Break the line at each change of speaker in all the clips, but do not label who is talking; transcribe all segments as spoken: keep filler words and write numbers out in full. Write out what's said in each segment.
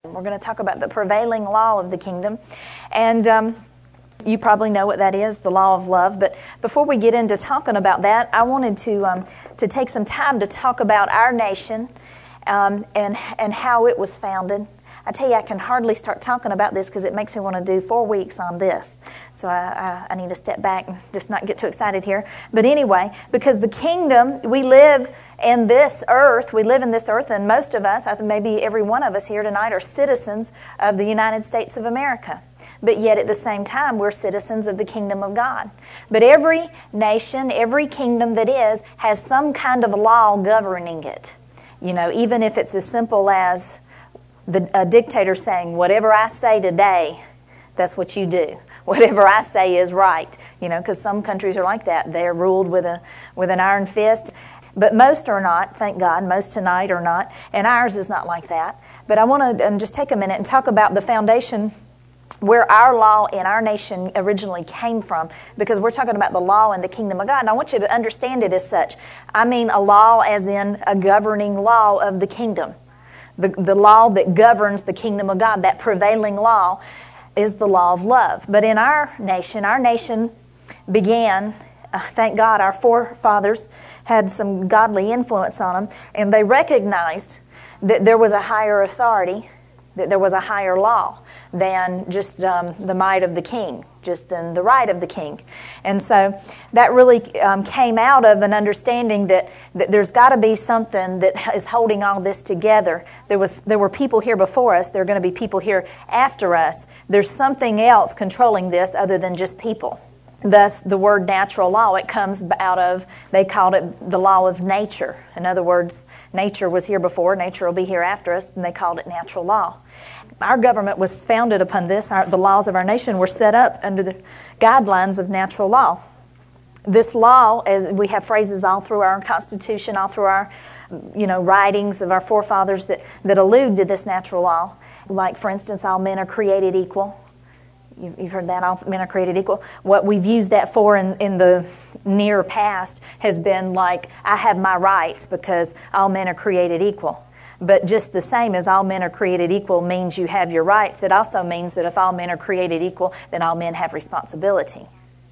We're going to talk about the prevailing law of the kingdom. And um, you probably know what that is, the law of love. But before we get into talking about that, I wanted to um, to take some time to talk about our nation um, and and how it was founded. I tell you, I can hardly start talking about this because it makes me want to do four weeks on this. So I, I, I need to step back and just not get too excited here. But anyway, because the kingdom, we live in this earth, we live in this earth, and most of us, I think maybe every one of us here tonight, are citizens of the United States of America. But yet at the same time, we're citizens of the kingdom of God. But every nation, every kingdom that is, has some kind of law governing it. You know, even if it's as simple as the a dictator saying, whatever I say today, that's what you do. Whatever I say is right. You know, because some countries are like that. They're ruled with a with an iron fist. But most are not, thank God. Most tonight are not. And ours is not like that. But I want to just take a minute and talk about the foundation where our law in our nation originally came from, because we're talking about the law in the kingdom of God. And I want you to understand it as such. I mean a law as in a governing law of the kingdom. The, the law that governs the kingdom of God, that prevailing law, is the law of love. But in our nation, our nation began, uh, thank God, our forefathers had some godly influence on them, and they recognized that there was a higher authority, that there was a higher law than just um, the might of the king, just than the right of the king. And so that really um, came out of an understanding that, that there's got to be something that is holding all this together. There was there were people here before us. There are going to be people here after us. There's something else controlling this other than just people. Thus, the word natural law, it comes out of, they called it the law of nature. In other words, nature was here before, nature will be here after us, and they called it natural law. Our government was founded upon this. Our, the laws of our nation were set up under the guidelines of natural law. This law, as we have phrases all through our Constitution, all through our, you know, writings of our forefathers that, that allude to this natural law. Like, for instance, all men are created equal. You've heard that, all men are created equal. What we've used that for in, in the near past has been like, I have my rights because all men are created equal. But just the same as all men are created equal means you have your rights, it also means that if all men are created equal, then all men have responsibility.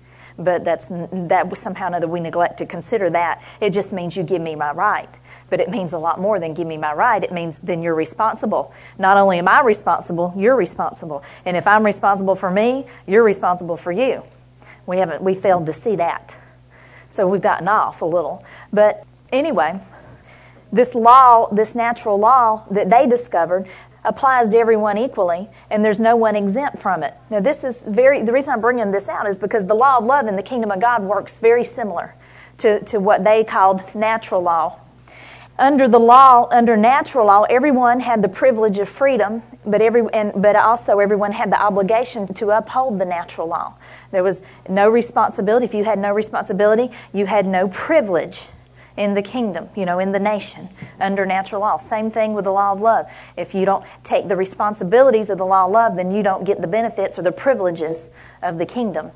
But that's that somehow or another we neglect to consider that. It just means you give me my right. But it means a lot more than give me my right. It means then you're responsible. Not only am I responsible, you're responsible. And if I'm responsible for me, you're responsible for you. We haven't, we failed to see that. So we've gotten off a little. But anyway, this law, this natural law that they discovered applies to everyone equally, and there's no one exempt from it. Now this is very, the reason I'm bringing this out is because the law of love in the kingdom of God works very similar to, to what they called natural law. Under the law, under natural law, everyone had the privilege of freedom, but every and but also everyone had the obligation to uphold the natural law. There was no responsibility. If you had no responsibility, you had no privilege in the kingdom, you know, in the nation, under natural law. Same thing with the law of love. If you don't take the responsibilities of the law of love, then you don't get the benefits or the privileges of the kingdom.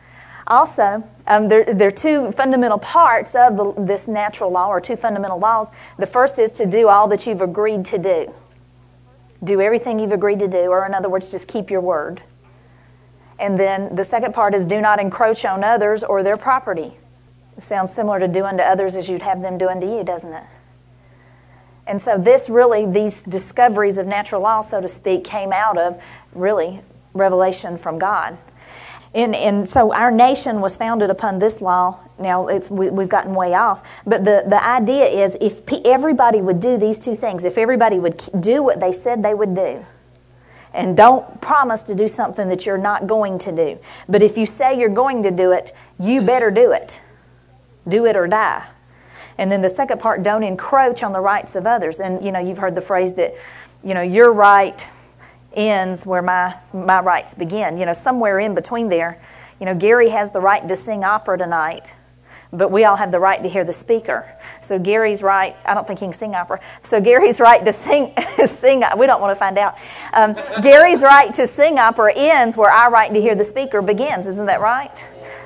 Also, um, there, there are two fundamental parts of the, this natural law, or two fundamental laws. The first is to do all that you've agreed to do. Do everything you've agreed to do, or in other words, just keep your word. And then the second part is do not encroach on others or their property. It sounds similar to do unto others as you'd have them do unto you, doesn't it? And so this really, these discoveries of natural law, so to speak, came out of really revelation from God. And, and so our nation was founded upon this law. Now, it's, we, we've gotten way off. But the, the idea is if pe- everybody would do these two things, if everybody would do what they said they would do, and don't promise to do something that you're not going to do. But if you say you're going to do it, you better do it. Do it or die. And then the second part, don't encroach on the rights of others. And, you know, you've heard the phrase that, you know, your right ends where my my rights begin. You know, somewhere in between there. You know, Gary has the right to sing opera tonight, but we all have the right to hear the speaker. So Gary's right, I don't think he can sing opera. So Gary's right to sing, sing we don't want to find out. Um, Gary's right to sing opera ends where our right to hear the speaker begins. Isn't that right?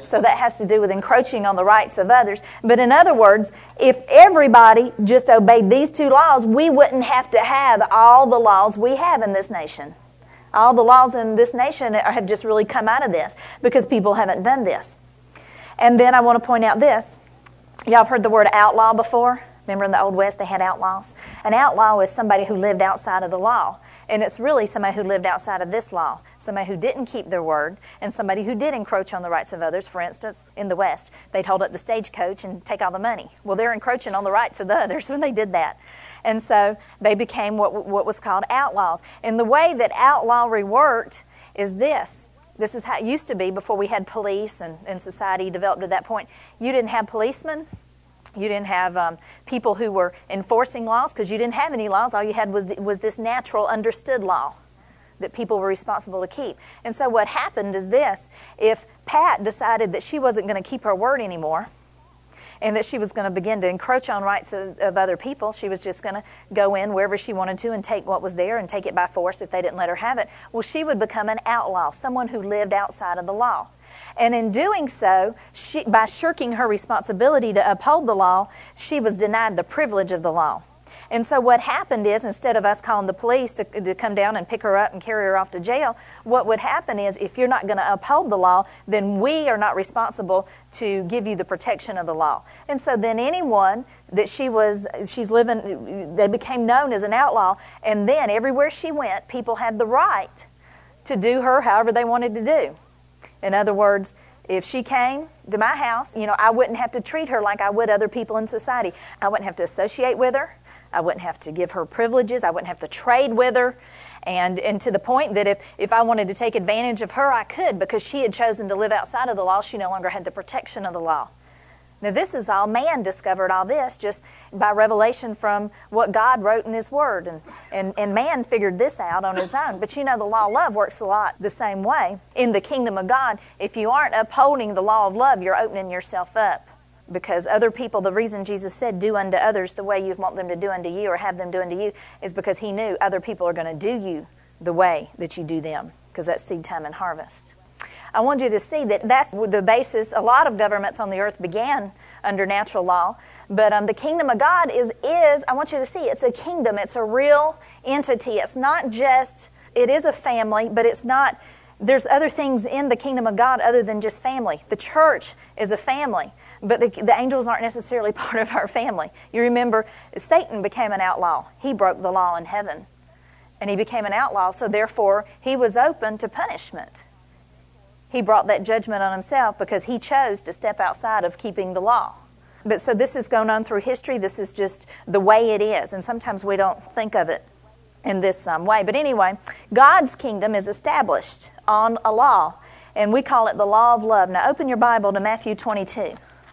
So that has to do with encroaching on the rights of others. But in other words, if everybody just obeyed these two laws, we wouldn't have to have all the laws we have in this nation. All the laws in this nation have just really come out of this because people haven't done this. And then I want to point out this. Y'all have heard the word outlaw before? Remember in the Old West they had outlaws? An outlaw is somebody who lived outside of the law. And it's really somebody who lived outside of this law, somebody who didn't keep their word, and somebody who did encroach on the rights of others. For instance, in the West, they'd hold up the stagecoach and take all the money. Well, they're encroaching on the rights of the others when they did that. And so they became what, what was called outlaws. And the way that outlawry worked is this. This is how it used to be before we had police and, and society developed to that point. You didn't have policemen. You didn't have um, people who were enforcing laws because you didn't have any laws. All you had was, th- was this natural understood law that people were responsible to keep. And so what happened is this. If Pat decided that she wasn't going to keep her word anymore and that she was going to begin to encroach on rights of, of other people, she was just going to go in wherever she wanted to and take what was there and take it by force if they didn't let her have it. Well, she would become an outlaw, someone who lived outside of the law. And in doing so, she, by shirking her responsibility to uphold the law, she was denied the privilege of the law. And so what happened is, instead of us calling the police to, to come down and pick her up and carry her off to jail, what would happen is, if you're not going to uphold the law, then we are not responsible to give you the protection of the law. And so then anyone that she was, she's living, they became known as an outlaw, and then everywhere she went, people had the right to do her however they wanted to do. In other words, if she came to my house, you know, I wouldn't have to treat her like I would other people in society. I wouldn't have to associate with her. I wouldn't have to give her privileges. I wouldn't have to trade with her. And, and to the point that if, if I wanted to take advantage of her, I could, because she had chosen to live outside of the law. She no longer had the protection of the law. Now, this is all, man discovered all this just by revelation from what God wrote in His Word. And, and, and man figured this out on his own. But you know, the law of love works a lot the same way. In the kingdom of God, if you aren't upholding the law of love, you're opening yourself up. Because other people, the reason Jesus said, do unto others the way you want them to do unto you or have them do unto you, is because He knew other people are going to do you the way that you do them. Because that's seed time and harvest. I want you to see that that's the basis. A lot of governments on the earth began under natural law. But um, the kingdom of God is, is, I want you to see, it's a kingdom. It's a real entity. It's not just, it is a family, but it's not, there's other things in the kingdom of God other than just family. The church is a family, but the, the angels aren't necessarily part of our family. You remember, Satan became an outlaw. He broke the law in heaven, and he became an outlaw, so therefore he was open to punishment. He brought that judgment on himself because he chose to step outside of keeping the law. But so this is going on through history. This is just the way it is. And sometimes we don't think of it in this um, way. But anyway, God's kingdom is established on a law. And we call it the law of love. Now open your Bible to Matthew twenty-two.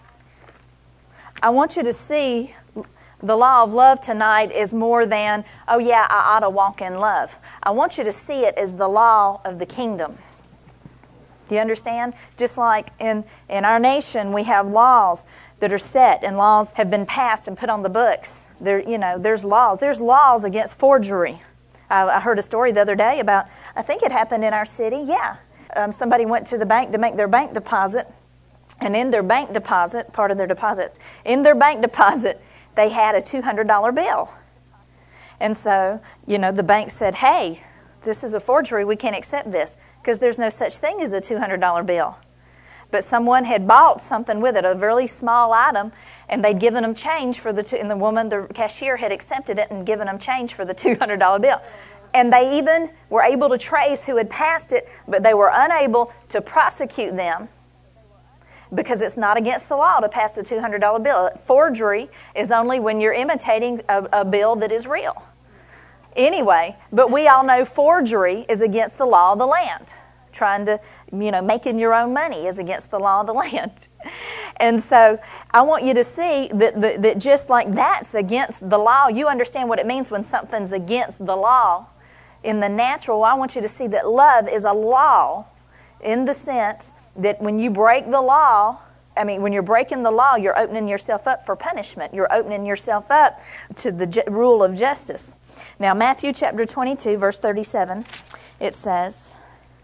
I want you to see the law of love tonight is more than, oh yeah, I ought to walk in love. I want you to see it as the law of the kingdom. Do you understand? Just like in, in our nation, we have laws that are set, and laws have been passed and put on the books. There, you know, there's laws. There's laws against forgery. I, I heard a story the other day about, I think it happened in our city. Yeah. Um, somebody went to the bank to make their bank deposit, and in their bank deposit, part of their deposit, in their bank deposit, they had a two hundred dollars bill. And so, you know, the bank said, hey, this is a forgery. We can't accept this. Because there's no such thing as a two hundred dollars bill. But someone had bought something with it, a really small item, and they'd given them change for the two, and the woman, the cashier, had accepted it and given them change for the two hundred dollars bill. And they even were able to trace who had passed it, but they were unable to prosecute them because it's not against the law to pass the two hundred dollars bill. Forgery is only when you're imitating a, a bill that is real. Anyway, but we all know forgery is against the law of the land. Trying to, you know, making your own money is against the law of the land. And so I want you to see that, that, that just like that's against the law, you understand what it means when something's against the law. In the natural, I want you to see that love is a law in the sense that when you break the law, I mean, when you're breaking the law, you're opening yourself up for punishment. You're opening yourself up to the ju- rule of justice. Now, Matthew chapter twenty-two, verse thirty-seven, it says,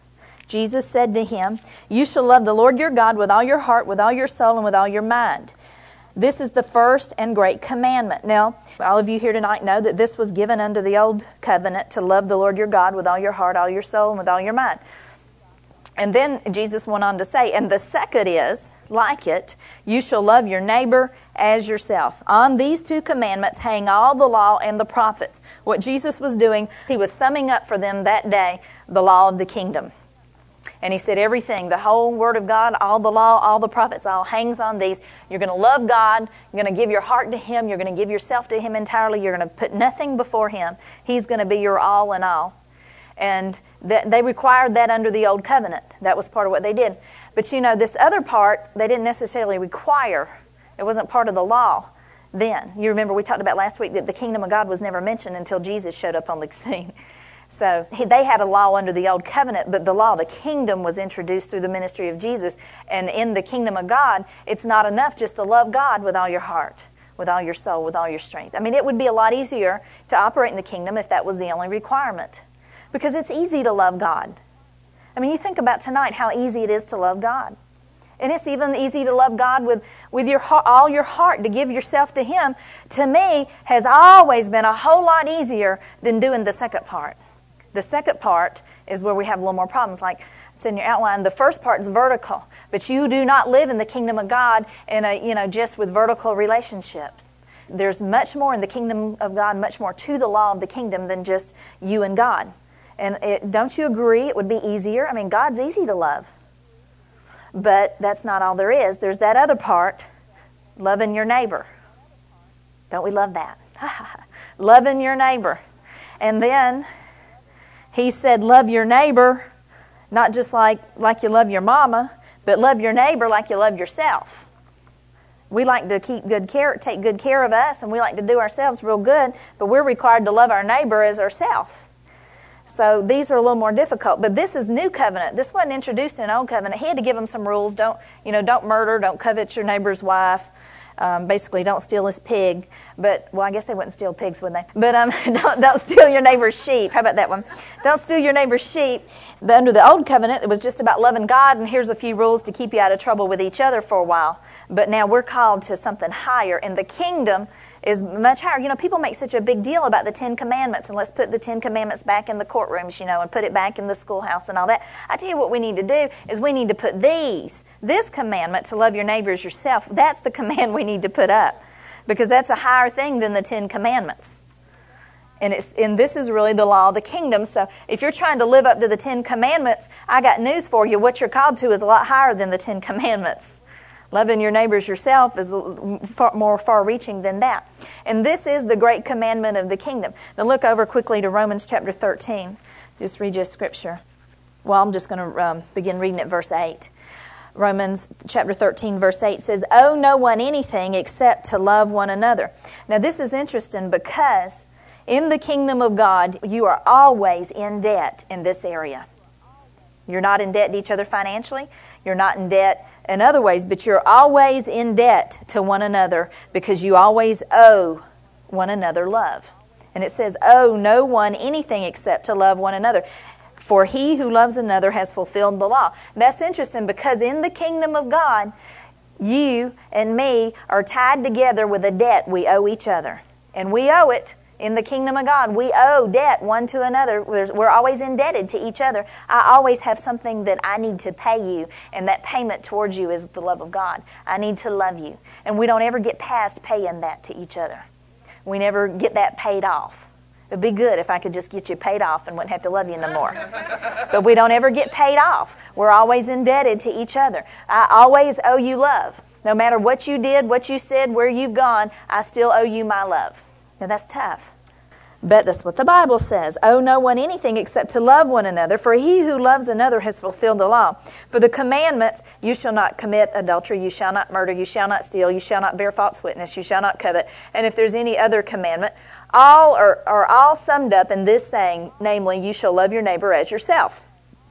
Jesus said to him, "You shall love the Lord your God with all your heart, with all your soul, and with all your mind. This is the first and great commandment." Now, all of you here tonight know that this was given under the old covenant, to love the Lord your God with all your heart, all your soul, and with all your mind. And then Jesus went on to say, and the second is, like it, you shall love your neighbor as yourself. On these two commandments hang all the law and the prophets. What Jesus was doing, he was summing up for them that day the law of the kingdom. And he said everything, the whole Word of God, all the law, all the prophets, all hangs on these. You're going to love God. You're going to give your heart to Him. You're going to give yourself to Him entirely. You're going to put nothing before Him. He's going to be your all in all. And th- they required that under the Old Covenant. That was part of what they did. But you know, this other part, they didn't necessarily require. It wasn't part of the law then. You remember we talked about last week that the kingdom of God was never mentioned until Jesus showed up on the scene. So he, they had a law under the Old Covenant, but the law of the kingdom was introduced through the ministry of Jesus. And in the kingdom of God, it's not enough just to love God with all your heart, with all your soul, with all your strength. I mean, it would be a lot easier to operate in the kingdom if that was the only requirement. Because it's easy to love God. I mean, you think about tonight how easy it is to love God. And it's even easy to love God with, with your all your heart, to give yourself to Him. To me, has always been a whole lot easier than doing the second part. The second part is where we have a little more problems. Like it's in your outline, the first part is vertical. But you do not live in the kingdom of God in a, you know, just with vertical relationships. There's much more in the kingdom of God, much more to the law of the kingdom than just you and God. And it, don't you agree it would be easier? I mean, God's easy to love. But that's not all there is. There's that other part, loving your neighbor. Don't we love that? Loving your neighbor. And then he said, love your neighbor, not just like, like you love your mama, but love your neighbor like you love yourself. We like to keep good care, take good care of us, and we like to do ourselves real good, but we're required to love our neighbor as ourselves. So these are a little more difficult, but this is new covenant. This wasn't introduced in old covenant. He had to give them some rules. Don't, you know, don't murder, don't covet your neighbor's wife. Um, basically, don't steal his pig. But, well, I guess they wouldn't steal pigs, would they? But um, don't, don't steal your neighbor's sheep. How about that one? Don't steal your neighbor's sheep. But under the old covenant, it was just about loving God, and here's a few rules to keep you out of trouble with each other for a while. But now we're called to something higher, and the kingdom is much higher. You know, people make such a big deal about the Ten Commandments, and let's put the Ten Commandments back in the courtrooms, you know, and put it back in the schoolhouse and all that. I tell you what we need to do is we need to put these, this commandment to love your neighbor as yourself, that's the command we need to put up, because that's a higher thing than the Ten Commandments. And, it's, and this is really the law of the kingdom. So if you're trying to live up to the Ten Commandments, I got news for you. What you're called to is a lot higher than the Ten Commandments. Loving your neighbors yourself is far more far-reaching than that. And this is the great commandment of the kingdom. Now look over quickly to Romans chapter thirteen. Just read your scripture. Well, I'm just going to um, begin reading at verse eight. Romans chapter thirteen, verse eight says, "Owe no one anything except to love one another." Now this is interesting because in the kingdom of God, you are always in debt in this area. You're not in debt to each other financially. You're not in debt in other ways, but you're always in debt to one another because you always owe one another love. And it says, owe no one anything except to love one another. For he who loves another has fulfilled the law. And that's interesting because in the kingdom of God, you and me are tied together with a debt we owe each other. And we owe it. In the kingdom of God, we owe debt one to another. We're always indebted to each other. I always have something that I need to pay you, and that payment towards you is the love of God. I need to love you. And we don't ever get past paying that to each other. We never get that paid off. It would be good if I could just get you paid off and wouldn't have to love you no more. But we don't ever get paid off. We're always indebted to each other. I always owe you love. No matter what you did, what you said, where you've gone, I still owe you my love. Now that's tough. But that's what the Bible says. Owe no one anything except to love one another, for he who loves another has fulfilled the law. For the commandments, you shall not commit adultery, you shall not murder, you shall not steal, you shall not bear false witness, you shall not covet. And if there's any other commandment, all are, are all summed up in this saying, namely, you shall love your neighbor as yourself.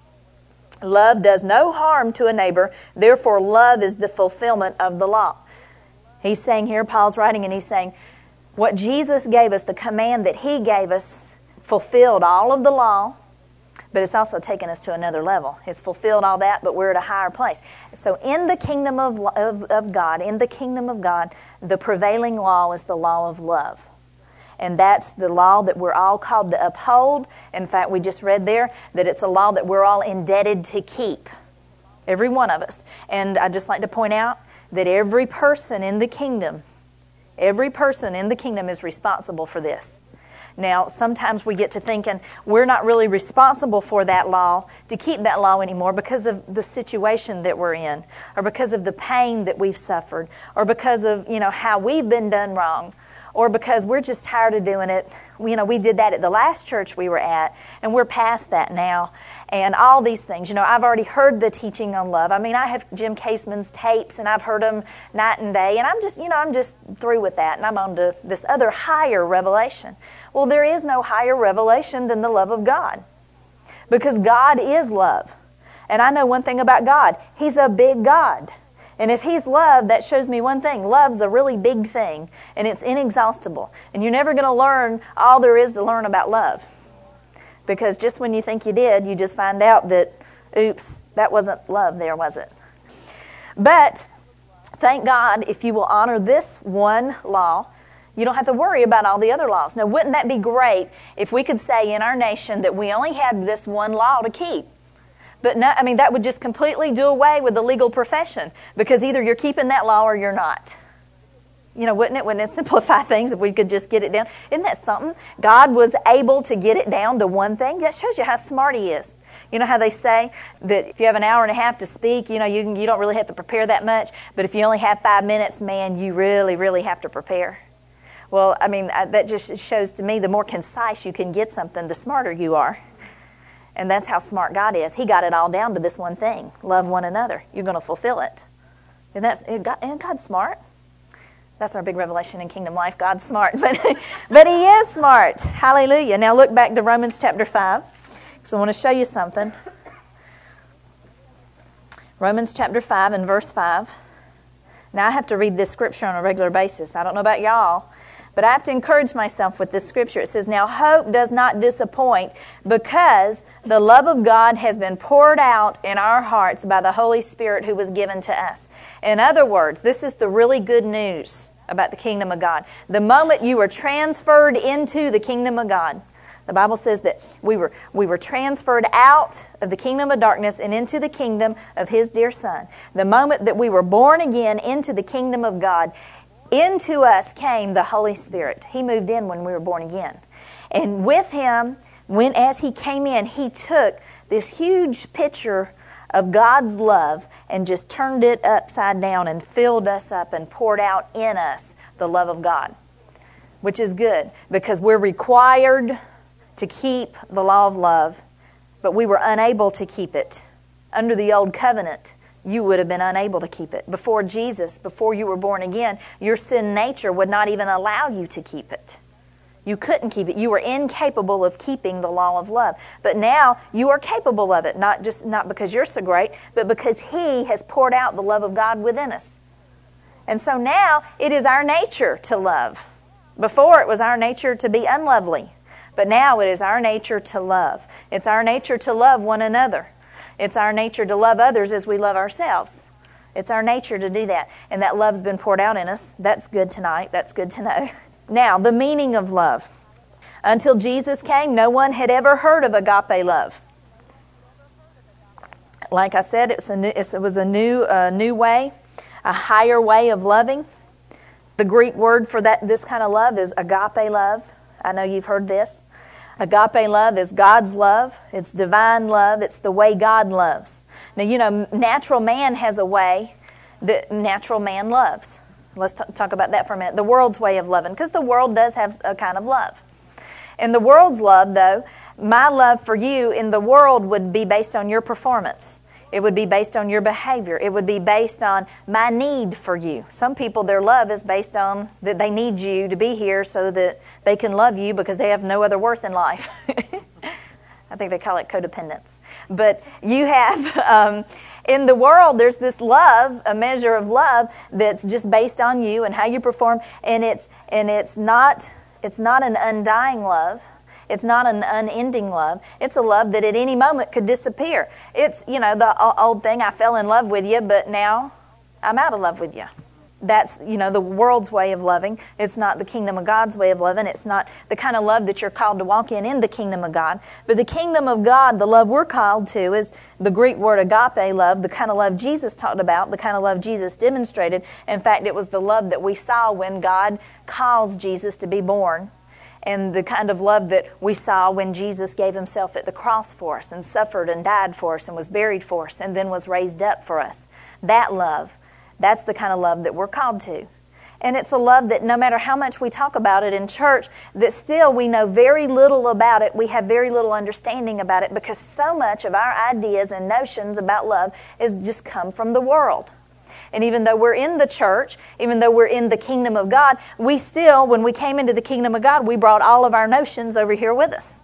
Love does no harm to a neighbor, therefore love is the fulfillment of the law. He's saying here, Paul's writing, and he's saying, what Jesus gave us, the command that he gave us, fulfilled all of the law. but it's also taken us to another level. It's fulfilled all that, but we're at a higher place. So in the kingdom of, of, of God, in the kingdom of God, the prevailing law is the law of love. And that's the law that we're all called to uphold. In fact, we just read there that it's a law that we're all indebted to keep. Every one of us. And I'd just like to point out that every person in the kingdom, every person in the kingdom is responsible for this. Now, sometimes we get to thinking we're not really responsible for that law, to keep that law anymore because of the situation that we're in, or because of the pain that we've suffered, or because of, you know, how we've been done wrong, or because we're just tired of doing it. You know, we did that at the last church we were at, and we're past that now. And all these things. You know, I've already heard the teaching on love. I mean, I have Jim Caseman's tapes, and I've heard them night and day, and I'm just, you know, I'm just through with that, and I'm on to this other higher revelation. Well, there is no higher revelation than the love of God, because God is love. And I know one thing about God. He's a big God. And if He's love, that shows me one thing. Love's a really big thing, and it's inexhaustible. And you're never going to learn all there is to learn about love. Because just when you think you did, you just find out that, oops, that wasn't love there, was it? But thank God if you will honor this one law, you don't have to worry about all the other laws. Now, wouldn't that be great if we could say in our nation that we only had this one law to keep? But no, I mean, that would just completely do away with the legal profession, because either you're keeping that law or you're not. You know, wouldn't it? Wouldn't it simplify things if we could just get it down? Isn't that something? God was able to get it down to one thing. That shows you how smart He is. You know how they say that if you have an hour and a half to speak, you know, you, can, you don't really have to prepare that much. But if you only have five minutes, man, you really, really have to prepare. Well, I mean, that just shows to me the more concise you can get something, the smarter you are. And that's how smart God is. He got it all down to this one thing. Love one another. You're going to fulfill it. And that's, and God's smart. That's our big revelation in Kingdom Life. God's smart, but, but He is smart. Hallelujah. Now look back to Romans chapter five, because I want to show you something. Romans chapter five and verse five. Now I have to read this scripture on a regular basis. I don't know about y'all, but I have to encourage myself with this scripture. It says, "Now hope does not disappoint, because the love of God has been poured out in our hearts by the Holy Spirit who was given to us." In other words, this is the really good news about the kingdom of God. The moment you were transferred into the kingdom of God, the Bible says that we were we were transferred out of the kingdom of darkness and into the kingdom of His dear Son. The moment that we were born again into the kingdom of God, into us came the Holy Spirit. He moved in when we were born again. And with Him, when as He came in, He took this huge picture of God's love and just turned it upside down and filled us up and poured out in us the love of God, which is good because we're required to keep the law of love, but we were unable to keep it. Under the old covenant, you would have been unable to keep it. Before Jesus, before you were born again, your sin nature would not even allow you to keep it. You couldn't keep it. You were incapable of keeping the law of love. But now you are capable of it, not just not because you're so great, but because He has poured out the love of God within us. And so now it is our nature to love. Before it was our nature to be unlovely. But now it is our nature to love. It's our nature to love one another. It's our nature to love others as we love ourselves. It's our nature to do that. And that love's been poured out in us. That's good tonight. That's good to know. Now, the meaning of love. Until Jesus came, no one had ever heard of agape love. Like I said, it's a new, it's, it was a new, uh, new way, a higher way of loving. The Greek word for that this kind of love is agape love. I know you've heard this. Agape love is God's love. It's divine love. It's the way God loves. Now, you know, natural man has a way that natural man loves. Let's t- talk about that for a minute. The world's way of loving, because the world does have a kind of love. And the world's love, though, my love for you in the world would be based on your performance. It would be based on your behavior. It would be based on my need for you. Some people, their love is based on that they need you to be here so that they can love you because they have no other worth in life. I think they call it codependence. But you have, um, in the world, there's this love, a measure of love that's just based on you and how you perform. And it's and it's not it's not an undying love. It's not an unending love. It's a love that at any moment could disappear. It's, you know, the old thing, I fell in love with you, but now I'm out of love with you. That's, you know, the world's way of loving. It's not the kingdom of God's way of loving. It's not the kind of love that you're called to walk in in the kingdom of God. But the kingdom of God, the love we're called to, is the Greek word agape love, the kind of love Jesus talked about, the kind of love Jesus demonstrated. In fact, it was the love that we saw when God caused Jesus to be born, and the kind of love that we saw when Jesus gave himself at the cross for us and suffered and died for us and was buried for us and then was raised up for us. That love. That's the kind of love that we're called to. And it's a love that no matter how much we talk about it in church, that still we know very little about it. We have very little understanding about it because so much of our ideas and notions about love is just come from the world. And even though we're in the church, even though we're in the kingdom of God, we still, when we came into the kingdom of God, we brought all of our notions over here with us.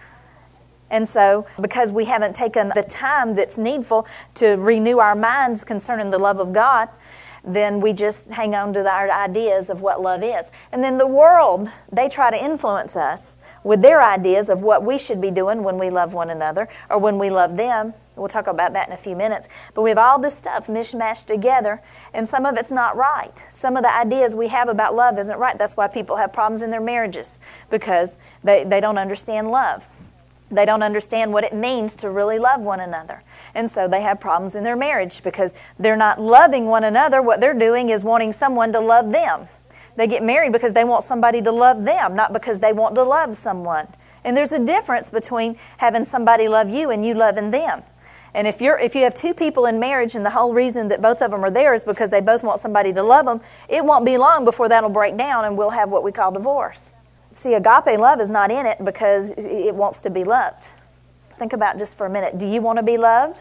And so, because we haven't taken the time that's needful to renew our minds concerning the love of God, then we just hang on to our ideas of what love is. And then the world, they try to influence us with their ideas of what we should be doing when we love one another or when we love them. We'll talk about that in a few minutes. But we have all this stuff mishmashed together, and some of it's not right. Some of the ideas we have about love isn't right. That's why people have problems in their marriages, because they, they don't understand love. They don't understand what it means to really love one another. And so they have problems in their marriage because they're not loving one another. What they're doing is wanting someone to love them. They get married because they want somebody to love them, not because they want to love someone. And there's a difference between having somebody love you and you loving them. And if you're if you have two people in marriage and the whole reason that both of them are there is because they both want somebody to love them, it won't be long before that'll break down and we'll have what we call divorce. See, agape love is not in it because it wants to be loved. Think about it just for a minute. Do you want to be loved?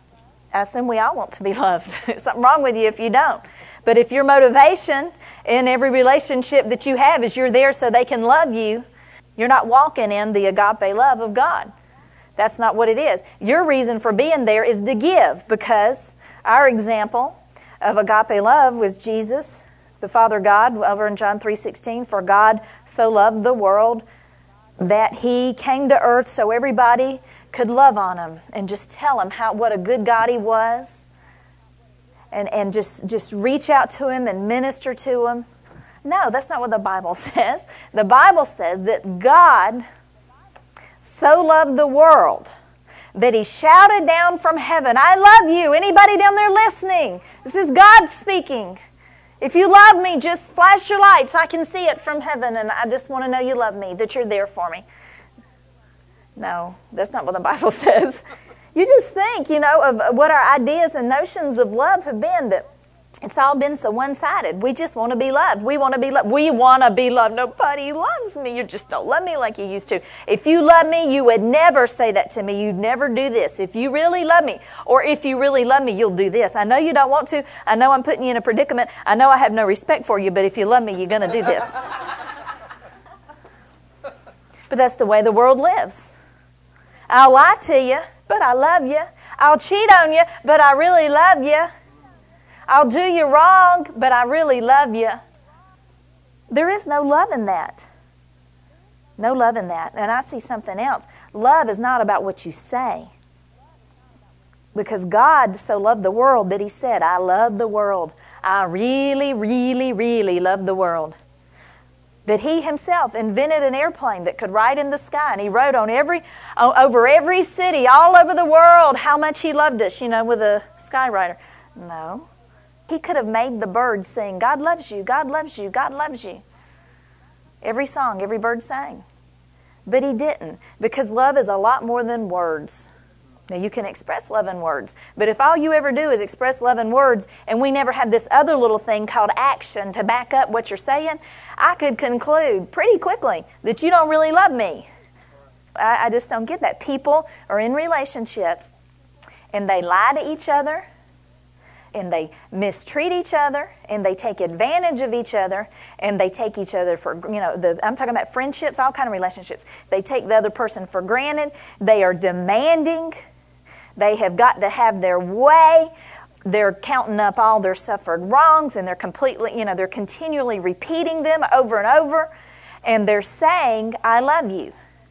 I assume we all want to be loved. There's something wrong with you if you don't. But if your motivation in every relationship that you have is you're there so they can love you, you're not walking in the agape love of God. That's not what it is. Your reason for being there is to give, because our example of agape love was Jesus, the Father God, over in John three sixteen, for God so loved the world that He came to earth so everybody could love on Him and just tell Him how what a good God He was, and, and just, just reach out to Him and minister to Him. No, that's not what the Bible says. The Bible says that God so loved the world that He shouted down from heaven, I love you. Anybody down there listening? This is God speaking. If you love me, just flash your lights. I can see it from heaven, and I just want to know you love me, that you're there for me. No, that's not what the Bible says. You just think, you know, of what our ideas and notions of love have been, that it's all been so one-sided. We just want to be loved. We want to be loved. We want to be loved. Nobody loves me. You just don't love me like you used to. If you love me, you would never say that to me. You'd never do this. If you really love me, or if you really love me, you'll do this. I know you don't want to. I know I'm putting you in a predicament. I know I have no respect for you, but if you love me, you're going to do this. But that's the way the world lives. I'll lie to you, but I love you. I'll cheat on you, but I really love you. I'll do you wrong, but I really love you. There is no love in that. No love in that. And I see something else. Love is not about what you say. Because God so loved the world that He said, I love the world. I really, really, really love the world. That He Himself invented an airplane that could ride in the sky, and He wrote on every, over every city all over the world how much He loved us, you know, with a skywriter. No. He could have made the birds sing, God loves you, God loves you, God loves you. Every song, every bird sang. But He didn't, because love is a lot more than words. Now, you can express love in words, but if all you ever do is express love in words, and we never have this other little thing called action to back up what you're saying, I could conclude pretty quickly that you don't really love me. I, I just don't get that. People are in relationships, and they lie to each other, and they mistreat each other, and they take advantage of each other, and they take each other for, you know, the, I'm talking about friendships, all kind of relationships. They take the other person for granted. They are demanding. They have got to have their way. They're counting up all their suffered wrongs, and they're completely, you know, they're continually repeating them over and over, and they're saying, I love you.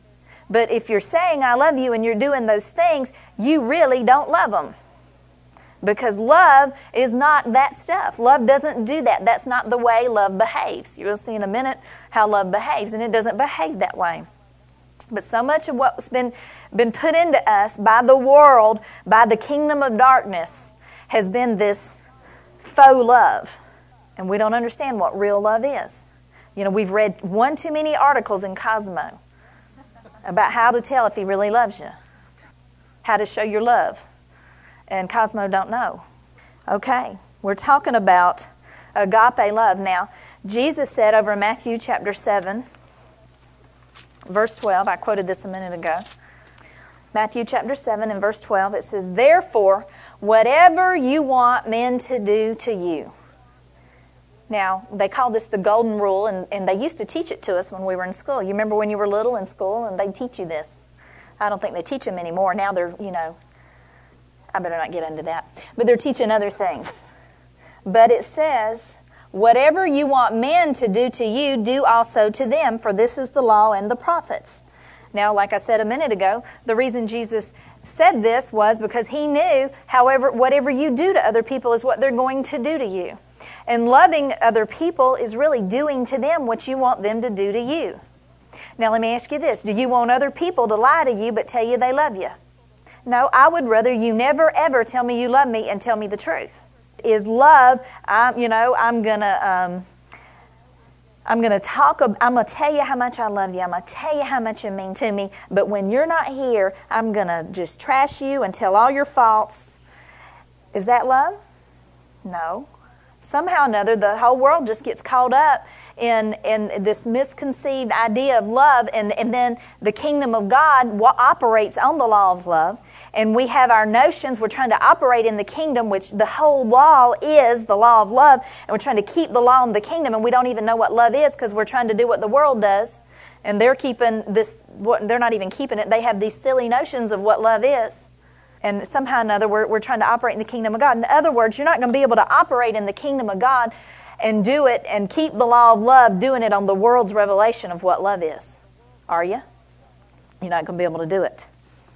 But if you're saying I love you and you're doing those things, you really don't love them. Because love is not that stuff. Love doesn't do that. That's not the way love behaves. You'll see in a minute how love behaves, and it doesn't behave that way. But so much of what's been, been put into us by the world, by the kingdom of darkness, has been this faux love. And we don't understand what real love is. You know, we've read one too many articles in Cosmo about how to tell if he really loves you, how to show your love. And Cosmo don't know. Okay, we're talking about agape love. Now, Jesus said over in Matthew chapter seven, verse twelve, I quoted this a minute ago. Matthew chapter seven and verse twelve, it says, "Therefore, whatever you want men to do to you." Now, they call this the golden rule, and, and they used to teach it to us when we were in school. You remember when you were little in school and they'd teach you this? I don't think they teach them anymore. Now they're, you know, I better not get into that. But they're teaching other things. But it says, "Whatever you want men to do to you, do also to them, for this is the law and the prophets." Now, like I said a minute ago, the reason Jesus said this was because he knew, however, whatever you do to other people is what they're going to do to you. And loving other people is really doing to them what you want them to do to you. Now, let me ask you this. Do you want other people to lie to you but tell you they love you? No, I would rather you never, ever tell me you love me and tell me the truth. Is love, I'm, you know, I'm going to... Um, I'm going to talk, I'm going to tell you how much I love you. I'm going to tell you how much you mean to me. But when you're not here, I'm going to just trash you and tell all your faults. Is that love? No. Somehow or another, the whole world just gets caught up in, in this misconceived idea of love. And, and then the kingdom of God operates on the law of love. And we have our notions. We're trying to operate in the kingdom, which the whole law is the law of love. And we're trying to keep the law in the kingdom. And we don't even know what love is because we're trying to do what the world does. And they're keeping this, they're not even keeping it. They have these silly notions of what love is. And somehow or another, we're, we're trying to operate in the kingdom of God. In other words, you're not going to be able to operate in the kingdom of God and do it and keep the law of love doing it on the world's revelation of what love is. Are you? You're not going to be able to do it.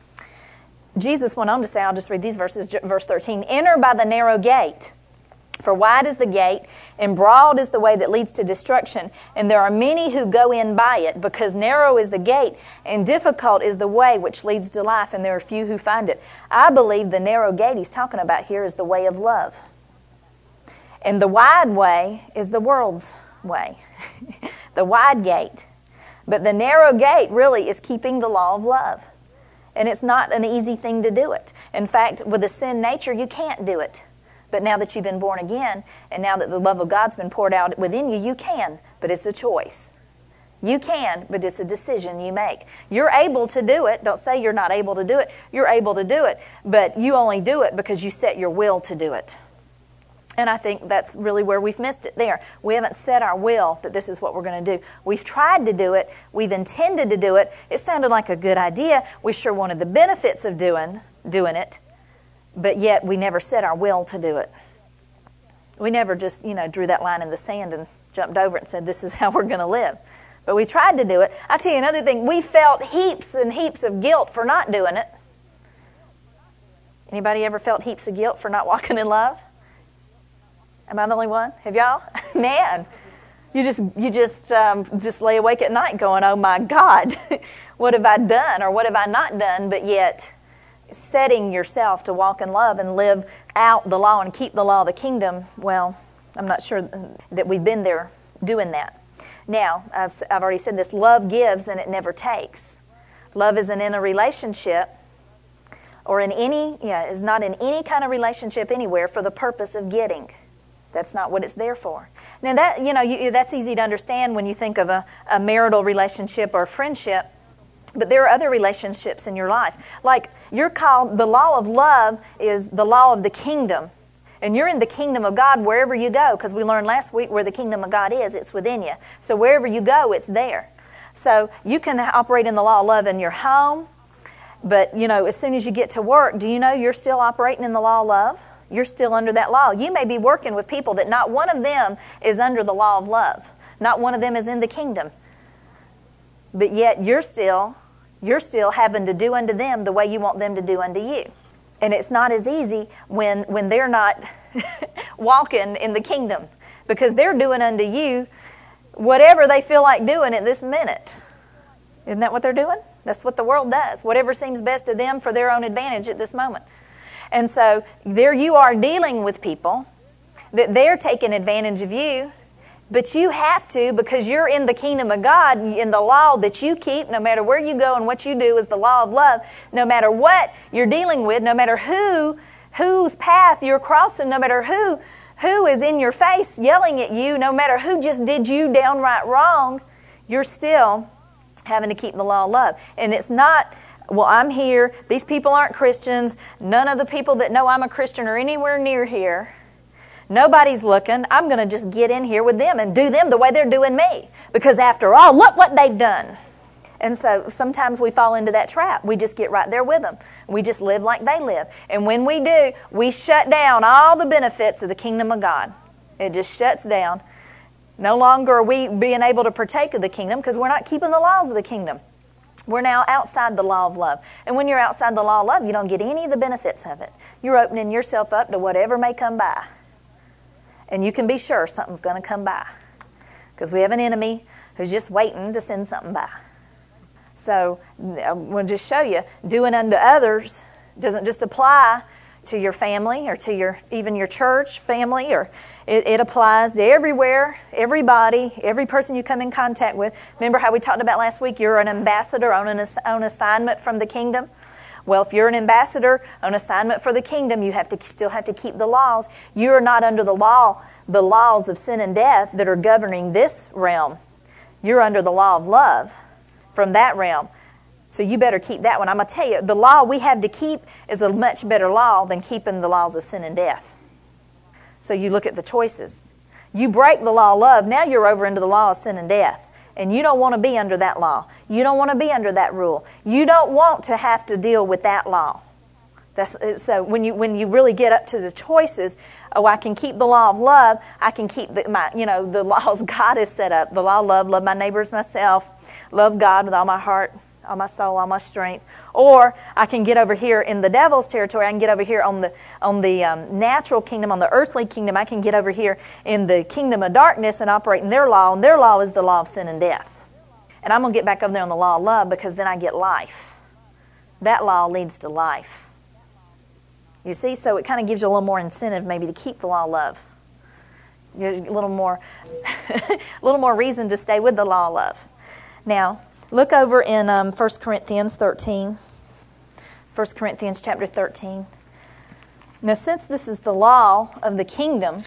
Jesus went on to say, I'll just read these verses, verse thirteen, "Enter by the narrow gate, for wide is the gate, and broad is the way that leads to destruction, and there are many who go in by it, because narrow is the gate, and difficult is the way which leads to life, and there are few who find it." I believe the narrow gate he's talking about here is the way of love. And the wide way is the world's way, the wide gate. But the narrow gate really is keeping the law of love. And it's not an easy thing to do it. In fact, with a sin nature, you can't do it. But now that you've been born again, and now that the love of God's been poured out within you, you can. But it's a choice. You can, but it's a decision you make. You're able to do it. Don't say you're not able to do it. You're able to do it. But you only do it because you set your will to do it. And I think that's really where we've missed it there. We haven't set our will that this is what we're going to do. We've tried to do it. We've intended to do it. It sounded like a good idea. We sure wanted the benefits of doing, doing it. But yet we never set our will to do it. We never just, you know, drew that line in the sand and jumped over it and said, this is how we're going to live. But we tried to do it. I'll tell you another thing. We felt heaps and heaps of guilt for not doing it. Anybody ever felt heaps of guilt for not walking in love? Am I the only one? Have y'all? Man, you just you just um, just lay awake at night going, oh my God, what have I done or what have I not done? But yet setting yourself to walk in love and live out the law and keep the law of the kingdom, well, I'm not sure that we've been there doing that. Now, I've, I've already said this, love gives and it never takes. Love isn't in a relationship or in any, yeah, is not in any kind of relationship anywhere for the purpose of getting. That's not what it's there for. Now, that you know, you, that's easy to understand when you think of a, a marital relationship or friendship. But there are other relationships in your life. Like, you're called, the law of love is the law of the kingdom. And you're in the kingdom of God wherever you go, because we learned last week where the kingdom of God is, it's within you. So wherever you go, it's there. So you can operate in the law of love in your home. But, you know, as soon as you get to work, do you know you're still operating in the law of love? You're still under that law. You may be working with people that not one of them is under the law of love. Not one of them is in the kingdom. But yet you're still You're still having to do unto them the way you want them to do unto you. And it's not as easy when, when they're not walking in the kingdom, because they're doing unto you whatever they feel like doing at this minute. Isn't that what they're doing? That's what the world does. Whatever seems best to them for their own advantage at this moment. And so there you are dealing with people that they're taking advantage of you, but you have to, because you're in the kingdom of God, in the law that you keep, no matter where you go and what you do is the law of love. No matter what you're dealing with, no matter who, whose path you're crossing, no matter who, who is in your face yelling at you, no matter who just did you downright wrong, you're still having to keep the law of love. And it's not, well, I'm here, these people aren't Christians, none of the people that know I'm a Christian are anywhere near here. Nobody's looking. I'm going to just get in here with them and do them the way they're doing me. Because after all, look what they've done. And so sometimes we fall into that trap. We just get right there with them. We just live like they live. And when we do, we shut down all the benefits of the kingdom of God. It just shuts down. No longer are we being able to partake of the kingdom because we're not keeping the laws of the kingdom. We're now outside the law of love. And when you're outside the law of love, you don't get any of the benefits of it. You're opening yourself up to whatever may come by. And you can be sure something's going to come by, because we have an enemy who's just waiting to send something by. So we'll just show you, doing unto others doesn't just apply to your family or to your even your church family, or it, it applies to everywhere, everybody, every person you come in contact with. Remember how we talked about last week, you're an ambassador on an on assignment from the kingdom? Well, if you're an ambassador on assignment for the kingdom, you have to still have to keep the laws. You're not under the law, the laws of sin and death that are governing this realm. You're under the law of love from that realm. So you better keep that one. I'm going to tell you, the law we have to keep is a much better law than keeping the laws of sin and death. So you look at the choices. You break the law of love, now you're over into the law of sin and death. And you don't want to be under that law. You don't want to be under that rule. You don't want to have to deal with that law. That's, so when you when you really get up to the choices, oh, I can keep the law of love. I can keep the, my you know the laws God has set up. The law of love, love my neighbor as myself, love God with all my heart, all my soul, all my strength. Or I can get over here in the devil's territory. I can get over here on the on the um, natural kingdom, on the earthly kingdom. I can get over here in the kingdom of darkness and operate in their law. And their law is the law of sin and death. And I'm going to get back over there on the law of love, because then I get life. That law leads to life. You see, so it kind of gives you a little more incentive maybe to keep the law of love. There's a little more, a little more reason to stay with the law of love. Now, look over in um, First Corinthians thirteen. First Corinthians chapter thirteen. Now, since this is the law of the kingdom,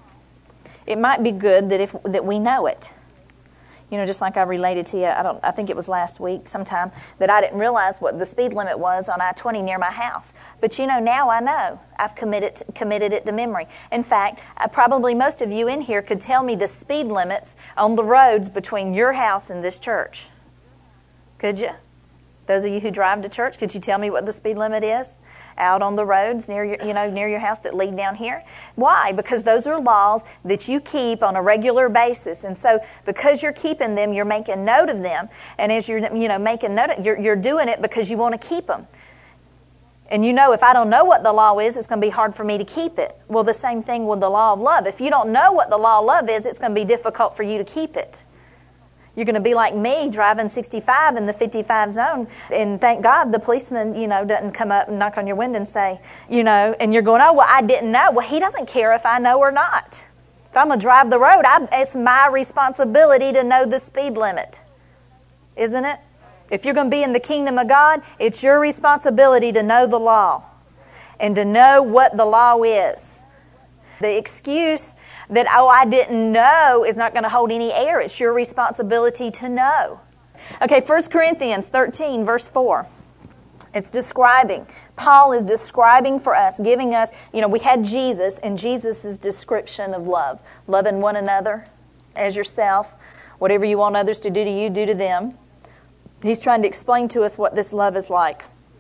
it might be good that if that we know it. You know, just like I related to you, I don't. I think it was last week sometime, that I didn't realize what the speed limit was on I twenty near my house. But you know, now I know. I've committed committed it to memory. In fact, I, probably most of you in here could tell me the speed limits on the roads between your house and this church. Could you? Those of you who drive to church, could you tell me what the speed limit is out on the roads near your, you know, near your house that lead down here? Why? Because those are laws that you keep on a regular basis. And so because you're keeping them, you're making note of them. And as you're, you know, making note of, you're, you're doing it because you want to keep them. And you know, if I don't know what the law is, it's going to be hard for me to keep it. Well, the same thing with the law of love. If you don't know what the law of love is, it's going to be difficult for you to keep it. You're going to be like me driving sixty-five in the fifty-five zone. And thank God the policeman, you know, doesn't come up and knock on your window and say, you know, and you're going, oh, well, I didn't know. Well, he doesn't care if I know or not. If I'm going to drive the road, I, it's my responsibility to know the speed limit. Isn't it? If you're going to be in the kingdom of God, it's your responsibility to know the law and to know what the law is. The excuse that, oh, I didn't know is not going to hold any air. It's your responsibility to know. Okay, First Corinthians thirteen, verse four. It's describing. Paul is describing for us, giving us, you know, we had Jesus and Jesus' description of love. Loving one another as yourself. Whatever you want others to do to you, do to them. He's trying to explain to us what this love is like.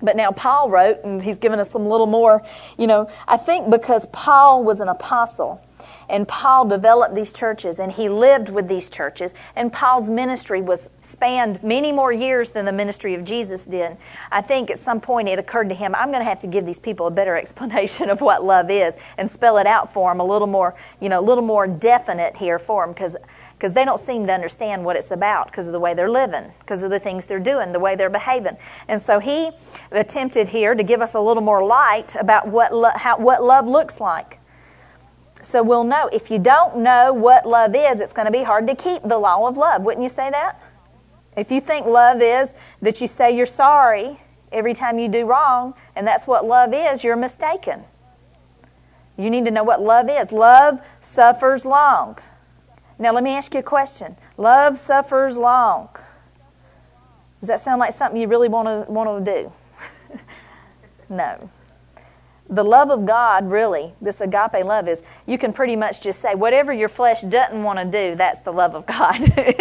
But now Paul wrote, and he's given us some little more, you know, I think because Paul was an apostle, and Paul developed these churches, and he lived with these churches, and Paul's ministry was spanned many more years than the ministry of Jesus did. I think at some point it occurred to him, I'm going to have to give these people a better explanation of what love is and spell it out for them a little more, you know, a little more definite here for them, because because they don't seem to understand what it's about because of the way they're living, because of the things they're doing, the way they're behaving. And so he attempted here to give us a little more light about what lo- how, what love looks like. So we'll know. If you don't know what love is, it's going to be hard to keep the law of love. Wouldn't you say that? If you think love is that you say you're sorry every time you do wrong, and that's what love is, you're mistaken. You need to know what love is. Love suffers long. Now let me ask you a question. Love suffers long. Does that sound like something you really want to want to do? No. The love of God, really, this agape love is, you can pretty much just say, whatever your flesh doesn't want to do, that's the love of God.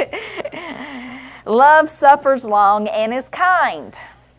Love suffers long and is kind.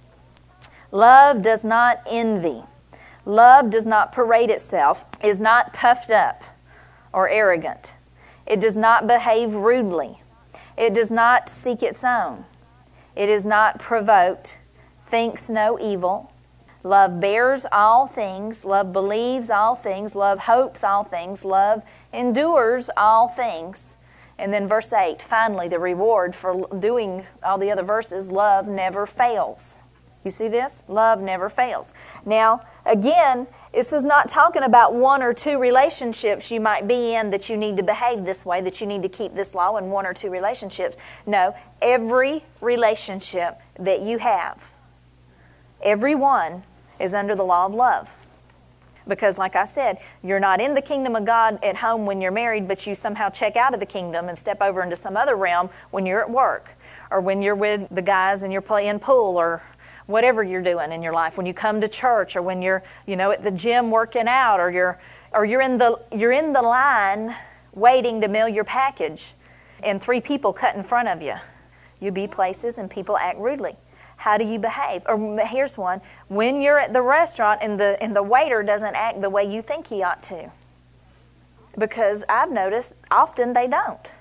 Love does not envy. Love does not parade itself, is not puffed up or arrogant. It does not behave rudely. It does not seek its own. It is not provoked, thinks no evil. Love bears all things. Love believes all things. Love hopes all things. Love endures all things. And then verse eight, finally, the reward for doing all the other verses, love never fails. You see this? Love never fails. Now, again, this is not talking about one or two relationships you might be in that you need to behave this way, that you need to keep this law in one or two relationships. No, every relationship that you have, every one is under the law of love. Because like I said, you're not in the kingdom of God at home when you're married, but you somehow check out of the kingdom and step over into some other realm when you're at work, or when you're with the guys and you're playing pool, or whatever you're doing in your life, when you come to church, or when you're, you know, at the gym working out, or you're or you're in the you're in the line waiting to mail your package, and three people cut in front of you. You be places and people act rudely. How do you behave? Or here's one: when you're at the restaurant and the and the waiter doesn't act the way you think he ought to. Because I've noticed often they don't.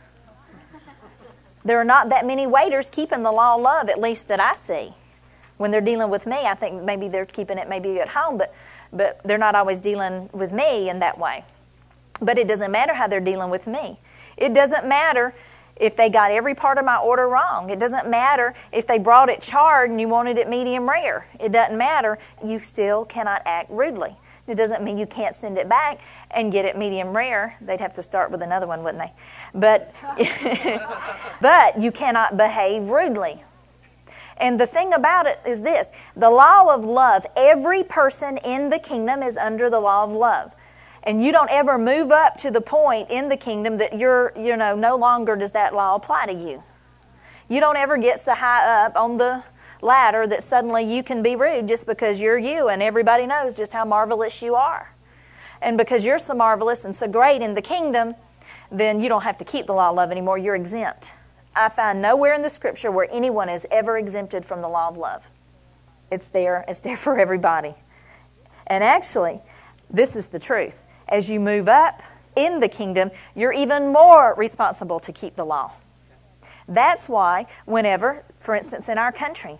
There are not that many waiters keeping the law of love, at least that I see. When they're dealing with me, I think maybe they're keeping it maybe at home, but but they're not always dealing with me in that way. But it doesn't matter how they're dealing with me. It doesn't matter if they got every part of my order wrong. It doesn't matter if they brought it charred and you wanted it medium rare. It doesn't matter. You still cannot act rudely. It doesn't mean you can't send it back and get it medium rare. They'd have to start with another one, wouldn't they? But, but you cannot behave rudely. And the thing about it is this: the law of love, every person in the kingdom is under the law of love. And you don't ever move up to the point in the kingdom that you're, you know, no longer does that law apply to you. You don't ever get so high up on the ladder that suddenly you can be rude just because you're you and everybody knows just how marvelous you are. And because you're so marvelous and so great in the kingdom, then you don't have to keep the law of love anymore. You're exempt. I find nowhere in the Scripture where anyone is ever exempted from the law of love. It's there. It's there for everybody. And actually, this is the truth. As you move up in the kingdom, you're even more responsible to keep the law. That's why whenever, for instance, in our country,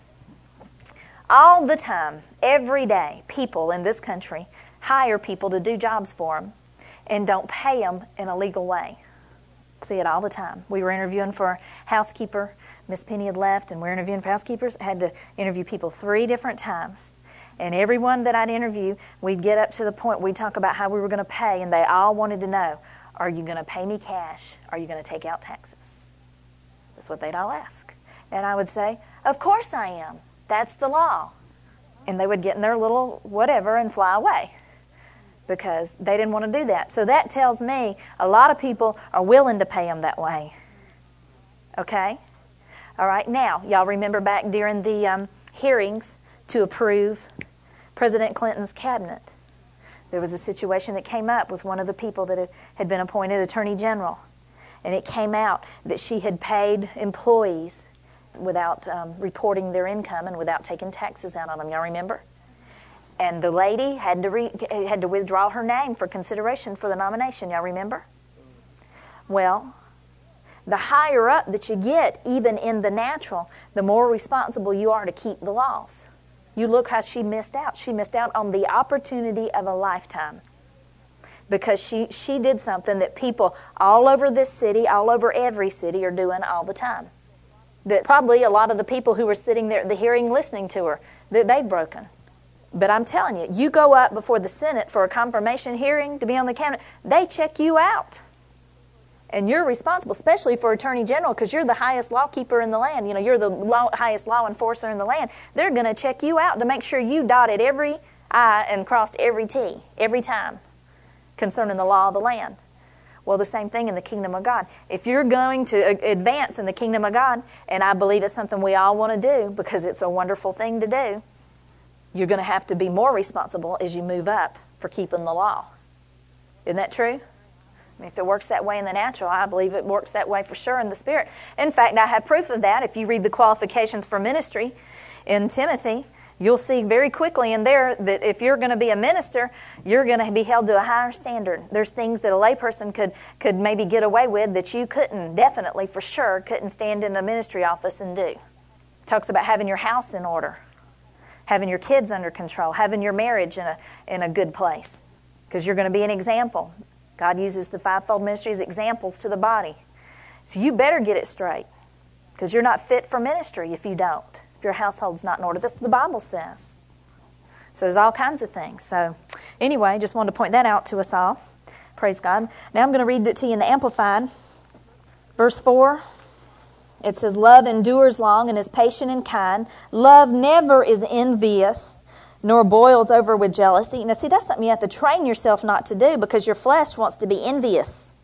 all the time, every day, people in this country hire people to do jobs for them and don't pay them in a legal way. See it all the time. We were interviewing for a housekeeper. Miss Penny had left, and we were interviewing for housekeepers. I had to interview people three different times. And everyone that I'd interview, we'd get up to the point, we'd talk about how we were going to pay, and they all wanted to know, are you going to pay me cash? Are you going to take out taxes? That's what they'd all ask. And I would say, of course I am. That's the law. And they would get in their little whatever and fly away, because they didn't want to do that. So that tells me a lot of people are willing to pay them that way. Okay? All right, now, y'all remember back during the um, hearings to approve President Clinton's cabinet. There was a situation that came up with one of the people that had been appointed Attorney General. And it came out that she had paid employees without um, reporting their income and without taking taxes out on them. Y'all remember? And the lady had to re, had to withdraw her name for consideration for the nomination. Y'all remember? Well, the higher up that you get, even in the natural, the more responsible you are to keep the laws. You look how she missed out. She missed out on the opportunity of a lifetime because she, she did something that people all over this city, all over every city, are doing all the time. That probably a lot of the people who were sitting there at the hearing listening to her, that they've broken. But I'm telling you, you go up before the Senate for a confirmation hearing to be on the cabinet, they check you out. And you're responsible, especially for Attorney General, because you're the highest law keeper in the land. You know, you're the law, highest law enforcer in the land. They're going to check you out to make sure you dotted every I and crossed every T every time concerning the law of the land. Well, the same thing in the kingdom of God. If you're going to advance in the kingdom of God, and I believe it's something we all want to do because it's a wonderful thing to do, you're going to have to be more responsible as you move up for keeping the law. Isn't that true? I mean, if it works that way in the natural, I believe it works that way for sure in the spirit. In fact, I have proof of that. If you read the qualifications for ministry in Timothy, you'll see very quickly in there that if you're going to be a minister, you're going to be held to a higher standard. There's things that a layperson could, could maybe get away with that you couldn't, definitely for sure, couldn't stand in a ministry office and do. It talks about having your house in order, having your kids under control, having your marriage in a, in a good place, because you're going to be an example. God uses the fivefold ministry as examples to the body. So you better get it straight, because you're not fit for ministry if you don't. If your household's not in order. That's what the Bible says. So there's all kinds of things. So anyway, just wanted to point that out to us all. Praise God. Now I'm going to read it to you in the Amplified. Verse four. It says, love endures long and is patient and kind. Love never is envious, nor boils over with jealousy. Now see, that's something you have to train yourself not to do, because your flesh wants to be envious.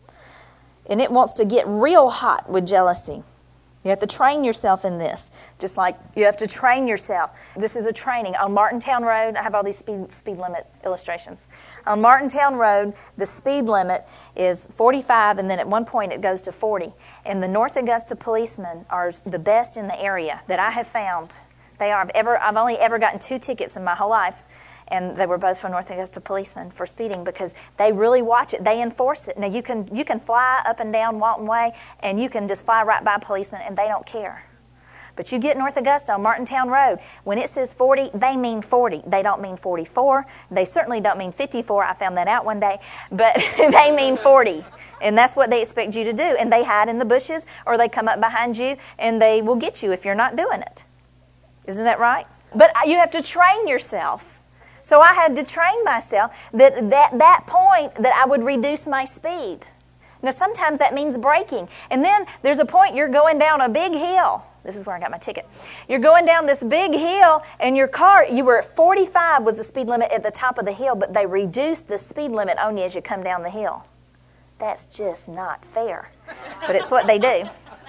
And it wants to get real hot with jealousy. You have to train yourself in this. Just like you have to train yourself. This is a training. On Martintown Road, I have all these speed, speed limit illustrations. On Martintown Road, the speed limit is forty-five, and then at one point it goes to forty. And the North Augusta policemen are the best in the area that I have found. They are. I've, ever, I've only ever gotten two tickets in my whole life, and they were both from North Augusta policemen for speeding, because they really watch it. They enforce it. Now, you can you can fly up and down Walton Way, and you can just fly right by policemen, and they don't care. But you get North Augusta on Martintown Road, when it says forty, they mean forty. They don't mean forty-four. They certainly don't mean fifty-four. I found that out one day. But they mean forty. And that's what they expect you to do. And they hide in the bushes, or they come up behind you, and they will get you if you're not doing it. Isn't that right? But you have to train yourself. So I had to train myself that that that point that I would reduce my speed. Now sometimes that means braking. And then there's a point you're going down a big hill. This is where I got my ticket. You're going down this big hill, and your car, you were at forty-five was the speed limit at the top of the hill, but they reduced the speed limit on you as you come down the hill. That's just not fair. But it's what they do.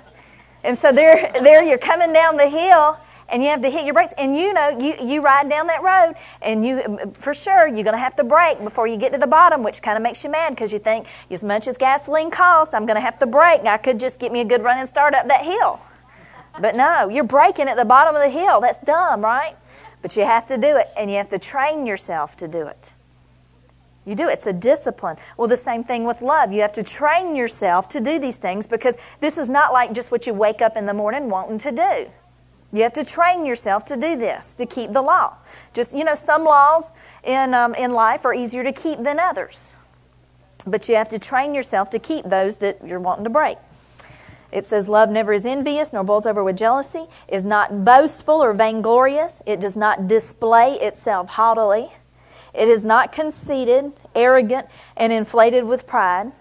And so there, there you're coming down the hill, and you have to hit your brakes. And you know, you, you ride down that road, and you, for sure, you're going to have to brake before you get to the bottom, which kind of makes you mad, because you think, as much as gasoline costs, I'm going to have to brake. I could just get me a good running start up that hill. But no, you're braking at the bottom of the hill. That's dumb, right? But you have to do it, and you have to train yourself to do it. You do. It's a discipline. Well, the same thing with love. You have to train yourself to do these things, because this is not like just what you wake up in the morning wanting to do. You have to train yourself to do this, to keep the law. Just, you know, some laws in um, in life are easier to keep than others. But you have to train yourself to keep those that you're wanting to break. It says, love never is envious, nor boils over with jealousy, is not boastful or vainglorious. It does not display itself haughtily. It is not conceited, arrogant, and inflated with pride.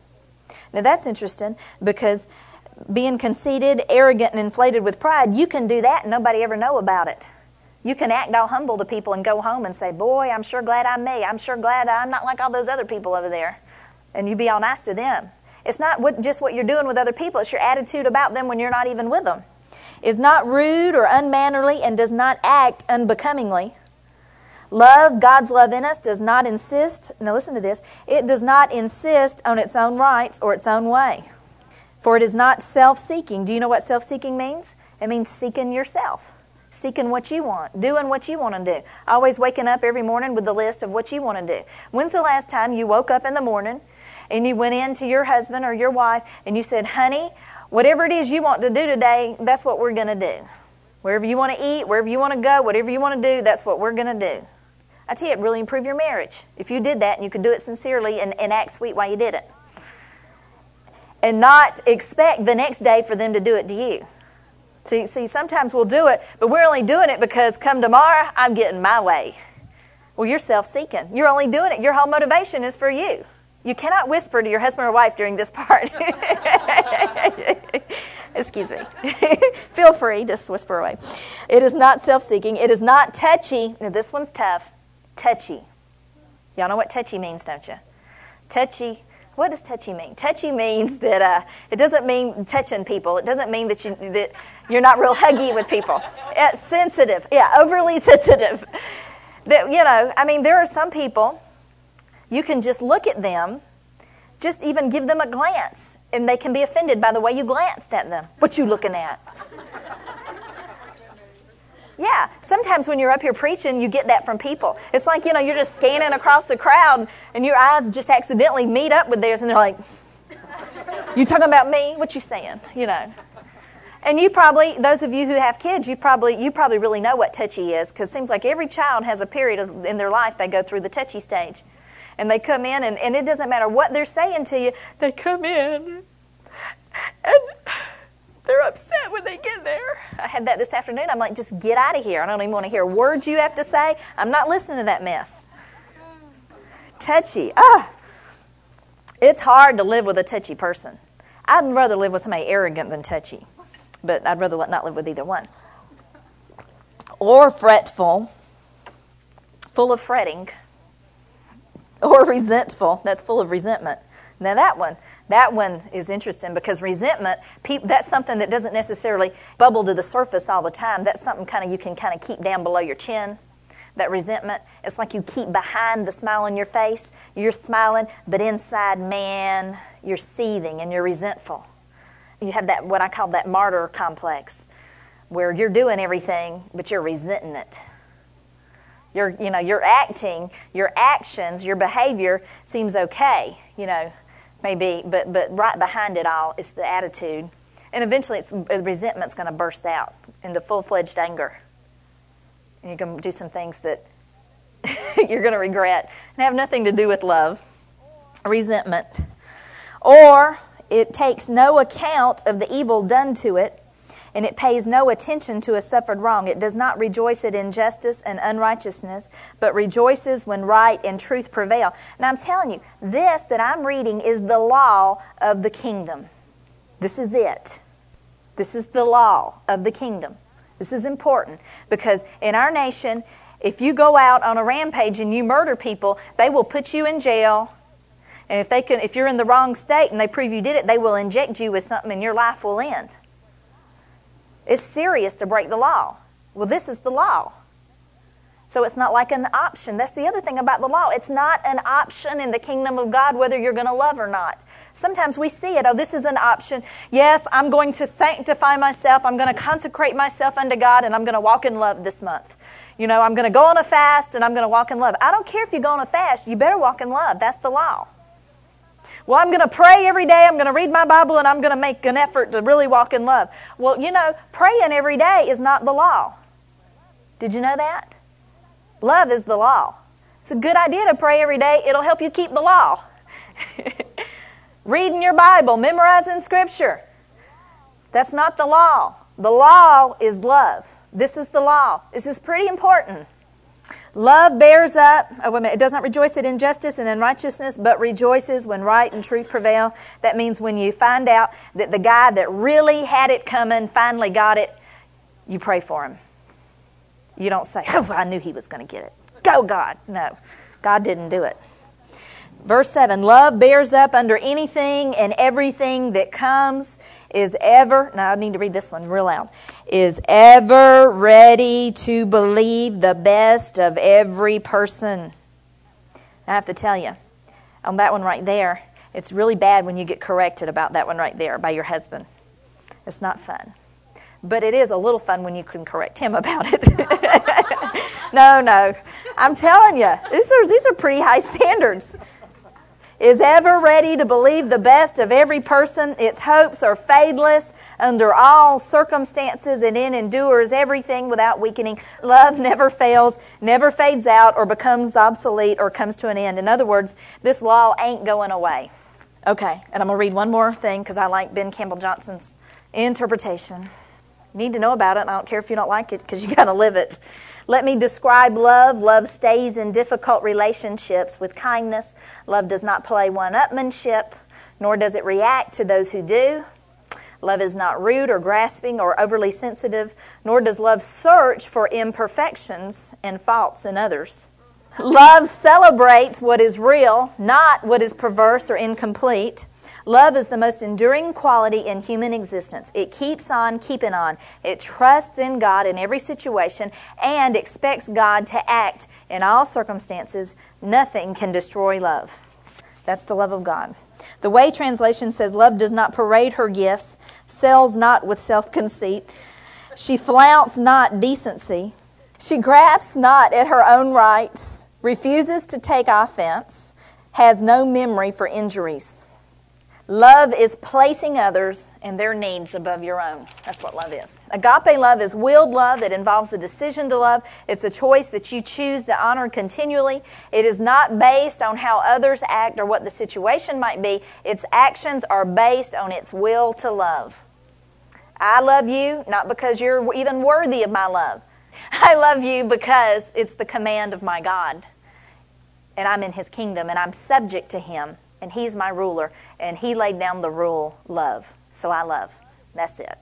Now that's interesting, because being conceited, arrogant, and inflated with pride, you can do that and nobody ever know about it. You can act all humble to people and go home and say, boy, I'm sure glad I'm me. I'm sure glad I'm not like all those other people over there. And you be all nice to them. It's not what, just what you're doing with other people. It's your attitude about them when you're not even with them. Is not rude or unmannerly, and does not act unbecomingly. Love, God's love in us, does not insist, now listen to this, it does not insist on its own rights or its own way. For it is not self-seeking. Do you know what self-seeking means? It means seeking yourself, seeking what you want, doing what you want to do. Always waking up every morning with the list of what you want to do. When's the last time you woke up in the morning and you went in to your husband or your wife and you said, honey, whatever it is you want to do today, that's what we're going to do. Wherever you want to eat, wherever you want to go, whatever you want to do, that's what we're going to do. I tell you, it really improved your marriage. If you did that and you could do it sincerely and, and act sweet while you did it. And not expect the next day for them to do it to you. See, see, sometimes we'll do it, but we're only doing it because come tomorrow, I'm getting my way. Well, you're self-seeking. You're only doing it. Your whole motivation is for you. You cannot whisper to your husband or wife during this part. Excuse me. Feel free, just whisper away. It is not self-seeking. It is not touchy. Now, this one's tough. Touchy. Y'all know what touchy means, don't you? Touchy. What does touchy mean? Touchy means that uh, it doesn't mean touching people. It doesn't mean that, you, that you're not real huggy with people. It's sensitive. Yeah, overly sensitive. That, you know, I mean, there are some people, you can just look at them, just even give them a glance, and they can be offended by the way you glanced at them. What you looking at? Yeah, sometimes when you're up here preaching, you get that from people. It's like, you know, you're just scanning across the crowd, and your eyes just accidentally meet up with theirs, and they're like, you talking about me? What you saying? You know. And you probably, those of you who have kids, you probably you probably really know what touchy is, because it seems like every child has a period of, in their life they go through the touchy stage. And they come in, and, and it doesn't matter what they're saying to you, they come in, and they're upset when they get there. I had that this afternoon. I'm like, just get out of here. I don't even want to hear words you have to say. I'm not listening to that mess. Touchy. Ah, it's hard to live with a touchy person. I'd rather live with somebody arrogant than touchy, but I'd rather not live with either one. Or fretful, full of fretting. Or resentful. That's full of resentment. Now that one, that one is interesting because resentment, that's something that doesn't necessarily bubble to the surface all the time. That's something kind of you can kind of keep down below your chin. That resentment, it's like you keep behind the smile on your face. You're smiling, but inside, man, you're seething and you're resentful. You have that, what I call that martyr complex, where you're doing everything, but you're resenting it. You're, you know, you're acting, your actions, your behavior seems okay, you know, maybe, but but right behind it all is the attitude. And eventually it's, resentment's going to burst out into full-fledged anger. And you're going to do some things that you're going to regret and have nothing to do with love. Resentment. Or it takes no account of the evil done to it, and it pays no attention to a suffered wrong. It does not rejoice at injustice and unrighteousness, but rejoices when right and truth prevail. And I'm telling you, this that I'm reading is the law of the kingdom. This is it. This is the law of the kingdom. This is important because in our nation, if you go out on a rampage and you murder people, they will put you in jail. And if they can, if you're in the wrong state and they prove you did it, they will inject you with something and your life will end. It's serious to break the law. Well, this is the law. So it's not like an option. That's the other thing about the law. It's not an option in the kingdom of God whether you're going to love or not. Sometimes we see it. Oh, this is an option. Yes, I'm going to sanctify myself. I'm going to consecrate myself unto God, and I'm going to walk in love this month. You know, I'm going to go on a fast, and I'm going to walk in love. I don't care if you go on a fast. You better walk in love. That's the law. Well, I'm going to pray every day, I'm going to read my Bible, and I'm going to make an effort to really walk in love. Well, you know, praying every day is not the law. Did you know that? Love is the law. It's a good idea to pray every day. It'll help you keep the law. Reading your Bible, memorizing Scripture. That's not the law. The law is love. This is the law. This is pretty important. Love bears up, oh, wait a minute, it does not rejoice at injustice and unrighteousness, but rejoices when right and truth prevail. That means when you find out that the guy that really had it coming finally got it, you pray for him. You don't say, oh, I knew he was going to get it. Go, God. No, God didn't do it. Verse seven, love bears up under anything and everything that comes, is ever, now I need to read this one real loud, is ever ready to believe the best of every person. I have to tell you, on that one right there, it's really bad when you get corrected about that one right there by your husband. It's not fun. but it is a little fun when you can correct him about it. no, no. I'm telling you, these are, these are pretty high standards. Is ever ready to believe the best of every person. Its hopes are fadeless under all circumstances, and it endures everything without weakening. Love never fails, never fades out, or becomes obsolete, or comes to an end. In other words, this law ain't going away. Okay, and I'm going to read one more thing because I like Ben Campbell Johnson's interpretation. You need to know about it, and I don't care if you don't like it because you got to live it. Let me describe love. Love stays in difficult relationships with kindness. Love does not play one-upmanship, nor does it react to those who do. Love is not rude or grasping or overly sensitive, nor does love search for imperfections and faults in others. Love celebrates what is real, not what is perverse or incomplete. Love is the most enduring quality in human existence. It keeps on keeping on. It trusts in God in every situation and expects God to act in all circumstances. Nothing can destroy love. That's the love of God. The Way translation says, love does not parade her gifts, sells not with self-conceit. She flaunts not decency. She grasps not at her own rights, refuses to take offense, has no memory for injuries. Love is placing others and their needs above your own. That's what love is. Agape love is willed love. It involves a decision to love. It's a choice that you choose to honor continually. It is not based on how others act or what the situation might be. Its actions are based on its will to love. I love you not because you're even worthy of my love. I love you because it's the command of my God. And I'm in His kingdom and I'm subject to Him. And He's my ruler, and He laid down the rule, love. So I love. That's it.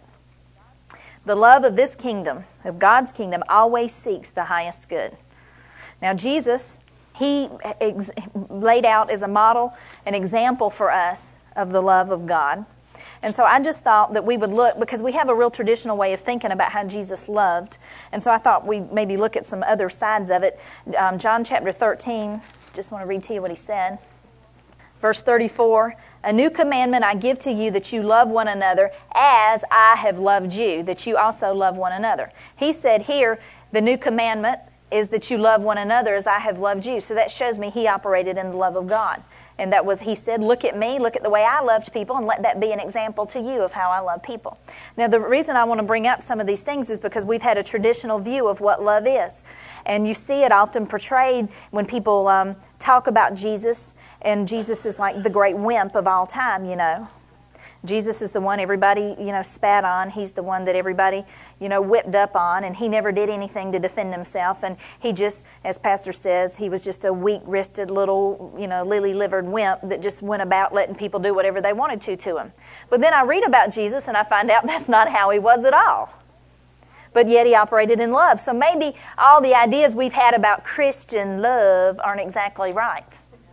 The love of this kingdom, of God's kingdom, always seeks the highest good. Now Jesus, He ex- laid out as a model, an example for us of the love of God. And so I just thought that we would look, because we have a real traditional way of thinking about how Jesus loved. And so I thought we'd maybe look at some other sides of it. Um, John chapter thirteen, just want to read to you what He said. Verse thirty-four, a new commandment I give to you, that you love one another as I have loved you, that you also love one another. He said here, the new commandment is that you love one another as I have loved you. So that shows me He operated in the love of God. And that was, He said, look at me, look at the way I loved people, and let that be an example to you of how I love people. Now, the reason I want to bring up some of these things is because we've had a traditional view of what love is. And you see it often portrayed when people um, talk about Jesus, and Jesus is like the great wimp of all time, you know. Jesus is the one everybody, you know, spat on. He's the one that everybody, you know, whipped up on, and He never did anything to defend Himself. And He just, as Pastor says, He was just a weak-wristed little, you know, lily-livered wimp that just went about letting people do whatever they wanted to to Him. But then I read about Jesus, and I find out that's not how He was at all. But yet He operated in love. So maybe all the ideas we've had about Christian love aren't exactly right.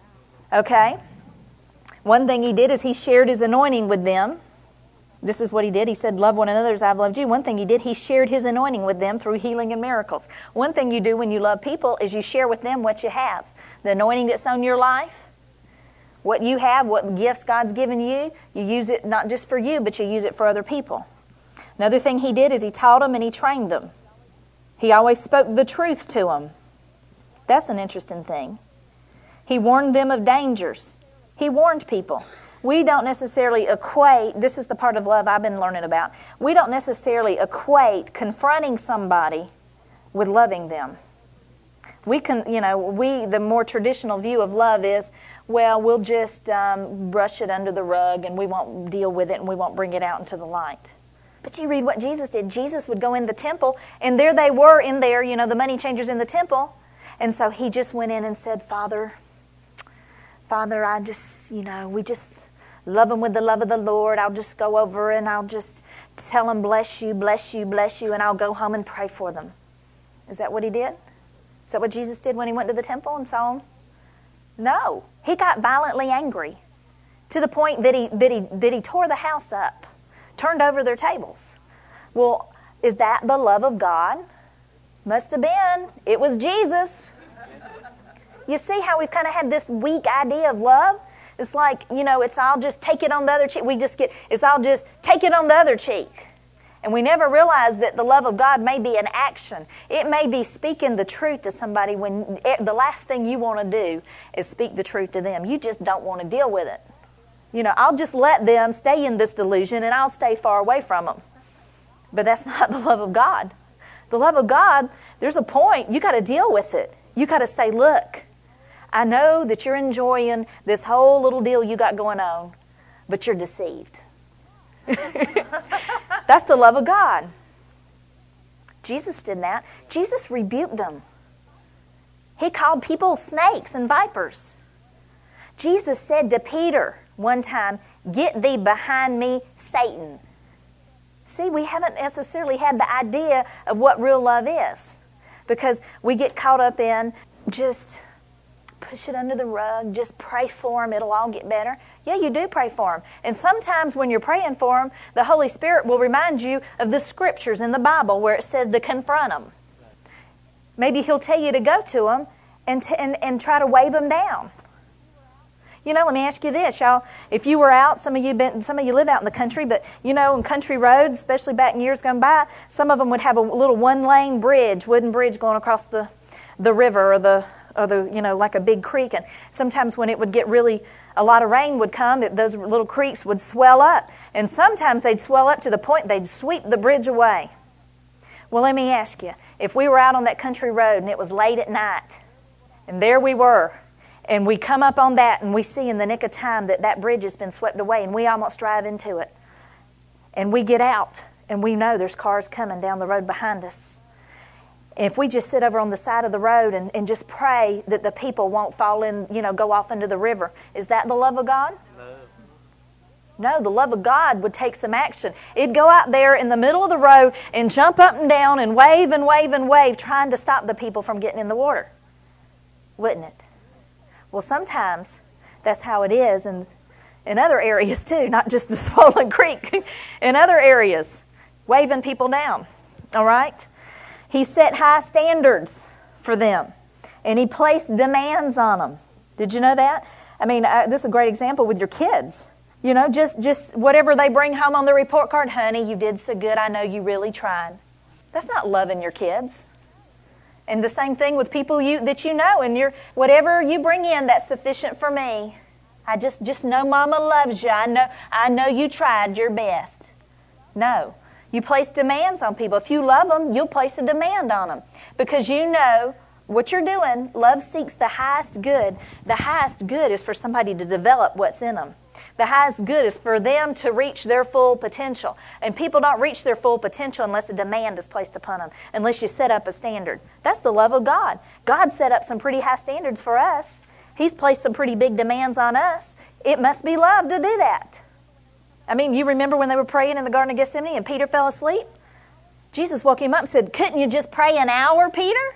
Okay? One thing He did is He shared His anointing with them. This is what He did. He said, love one another as I've loved you. One thing He did, He shared His anointing with them through healing and miracles. One thing you do when you love people is you share with them what you have. The anointing that's on your life, what you have, what gifts God's given you, you use it not just for you, but you use it for other people. Another thing He did is He taught them and He trained them. He always spoke the truth to them. That's an interesting thing. He warned them of dangers. He warned people. We don't necessarily equate, this is the part of love I've been learning about, we don't necessarily equate confronting somebody with loving them. We can, you know, we, the more traditional view of love is, well, we'll just um, brush it under the rug and we won't deal with it and we won't bring it out into the light. But you read what Jesus did. Jesus would go in the temple, and there they were in there, you know, the money changers in the temple. And so He just went in and said, Father, Father, I just, you know, we just love them with the love of the Lord. I'll just go over and I'll just tell them, bless you, bless you, bless you, and I'll go home and pray for them. Is that what He did? Is that what Jesus did when He went to the temple and saw them? No. He got violently angry to the point that he, that he, that he tore the house up, turned over their tables. Well, is that the love of God? Must have been. It was Jesus. You see how we've kind of had this weak idea of love? It's like, you know, it's all just take it on the other cheek. We just get, it's all just take it on the other cheek. And we never realize that the love of God may be an action. It may be speaking the truth to somebody when the last thing you want to do is speak the truth to them. You just don't want to deal with it. You know, I'll just let them stay in this delusion and I'll stay far away from them. But that's not the love of God. The love of God, there's a point. You got to deal with it. You got to say, look, I know that you're enjoying this whole little deal you got going on, but you're deceived. That's the love of God. Jesus did that. Jesus rebuked them. He called people snakes and vipers. Jesus said to Peter one time, "Get thee behind me, Satan." See, we haven't necessarily had the idea of what real love is, because we get caught up in just push it under the rug, just pray for them, it'll all get better. Yeah, you do pray for them. And sometimes when you're praying for them, the Holy Spirit will remind you of the scriptures in the Bible where it says to confront them. Maybe He'll tell you to go to them and, t- and, and try to wave them down. You know, let me ask you this, y'all. If you were out, some of you been, some of you live out in the country, but you know, in country roads, especially back in years gone by, some of them would have a little one-lane bridge, wooden bridge going across the, the river or the or the you know like a big creek. And sometimes when it would get really a lot of rain would come, it, those little creeks would swell up, and sometimes they'd swell up to the point they'd sweep the bridge away. Well, let me ask you, if we were out on that country road and it was late at night, and there we were. And we come up on that and we see in the nick of time that that bridge has been swept away and we almost drive into it. And we get out and we know there's cars coming down the road behind us. And if we just sit over on the side of the road and, and just pray that the people won't fall in, you know, go off into the river, is that the love of God? No. No, the love of God would take some action. It'd go out there in the middle of the road and jump up and down and wave and wave and wave, trying to stop the people from getting in the water. Wouldn't it? Well, sometimes that's how it is in, in other areas too, not just the swollen creek. In other areas, waving people down, all right? He set high standards for them, and He placed demands on them. Did you know that? I mean, uh, this is a great example with your kids. You know, just, just whatever they bring home on the report card, honey, you did so good, I know you really tried. That's not loving your kids. And the same thing with people you that you know, and you're, whatever you bring in, that's sufficient for me. I just, just know Mama loves you. I know, I know you tried your best. No. You place demands on people. If you love them, you'll place a demand on them. Because you know what you're doing. Love seeks the highest good. The highest good is for somebody to develop what's in them. The highest good is for them to reach their full potential. And people don't reach their full potential unless a demand is placed upon them, unless you set up a standard. That's the love of God. God set up some pretty high standards for us. He's placed some pretty big demands on us. It must be love to do that. I mean, you remember when they were praying in the Garden of Gethsemane and Peter fell asleep? Jesus woke him up and said, "Couldn't you just pray an hour, Peter?"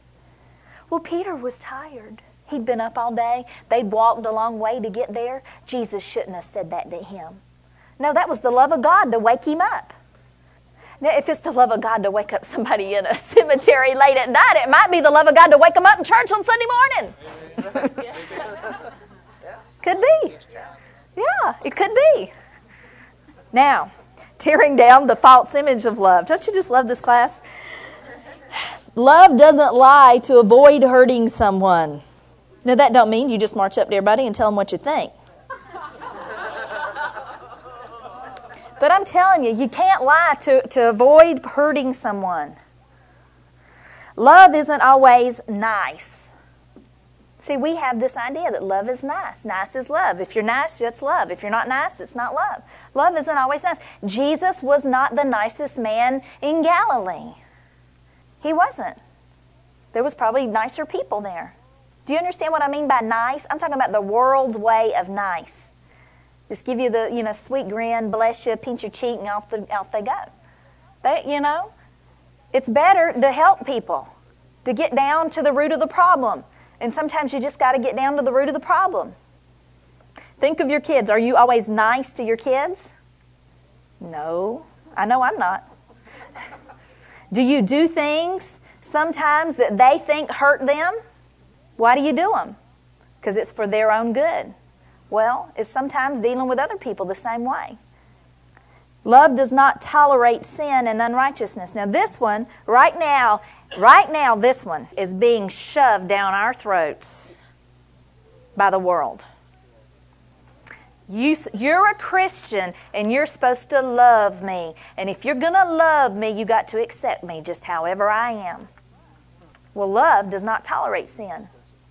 Well, Peter was tired. He'd been up all day. They'd walked a long way to get there. Jesus shouldn't have said that to him. No, that was the love of God to wake him up. Now, if it's the love of God to wake up somebody in a cemetery late at night, it might be the love of God to wake them up in church on Sunday morning. Could be. Yeah, it could be. Now, tearing down the false image of love. Don't you just love this class? Love doesn't lie to avoid hurting someone. Now, that don't mean you just march up to everybody and tell them what you think. But I'm telling you, you can't lie to, to avoid hurting someone. Love isn't always nice. See, we have this idea that love is nice. Nice is love. If you're nice, that's love. If you're not nice, it's not love. Love isn't always nice. Jesus was not the nicest man in Galilee. He wasn't. There was probably nicer people there. Do you understand what I mean by nice? I'm talking about the world's way of nice. Just give you the, you know, sweet grin, bless you, pinch your cheek, and off, the, off they go. They, you know, it's better to help people, to get down to the root of the problem. And sometimes you just got to get down to the root of the problem. Think of your kids. Are you always nice to your kids? No. I know I'm not. Do you do things sometimes that they think hurt them? Why do you do them? Because it's for their own good. Well, it's sometimes dealing with other people the same way. Love does not tolerate sin and unrighteousness. Now this one, right now, right now this one is being shoved down our throats by the world. You, you're a Christian and you're supposed to love me. And if you're going to love me, you got to accept me just however I am. Well, love does not tolerate sin.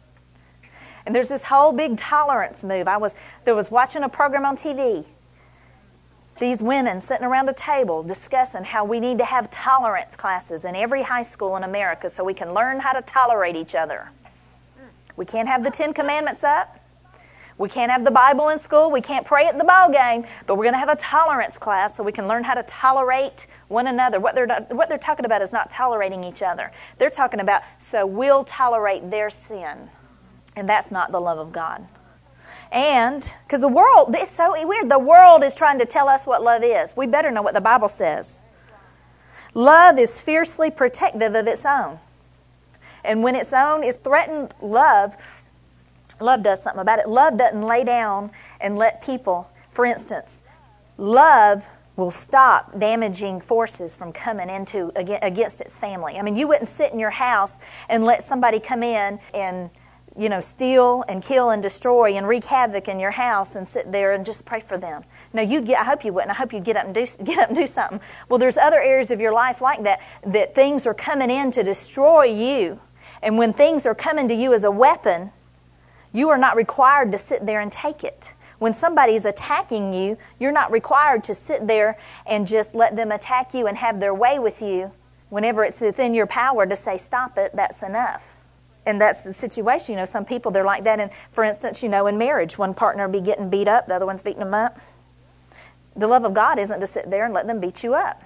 And there's this whole big tolerance move. I was there was watching a program on T V. These women sitting around a table discussing how we need to have tolerance classes in every high school in America so we can learn how to tolerate each other. We can't have the Ten Commandments up. We can't have the Bible in school. We can't pray at the ball game. But we're going to have a tolerance class so we can learn how to tolerate one another. What they're, what they're talking about is not tolerating each other. They're talking about, so we'll tolerate their sin. And that's not the love of God. And, because the world, it's so weird. The world is trying to tell us what love is. We better know what the Bible says. Love is fiercely protective of its own. And when its own is threatened, love, love does something about it. Love doesn't lay down and let people, for instance, love will stop damaging forces from coming into against its family. I mean, you wouldn't sit in your house and let somebody come in and, you know, steal and kill and destroy and wreak havoc in your house and sit there and just pray for them. No, you'd get, I hope you wouldn't. I hope you'd get up and do get up and do something. Well, there's other areas of your life like that, that things are coming in to destroy you. And when things are coming to you as a weapon, you are not required to sit there and take it. When somebody's attacking you, you're not required to sit there and just let them attack you and have their way with you. Whenever it's within your power to say, stop it, that's enough. And that's the situation. You know, some people, they're like that. And for instance, you know, in marriage, one partner will be getting beat up, the other one's beating them up. The love of God isn't to sit there and let them beat you up.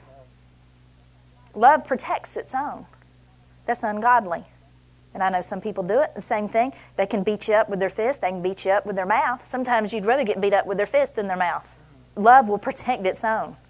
Love protects its own. That's ungodly. And I know some people do it. The same thing. They can beat you up with their fist. They can beat you up with their mouth. Sometimes you'd rather get beat up with their fist than their mouth. Love will protect its own.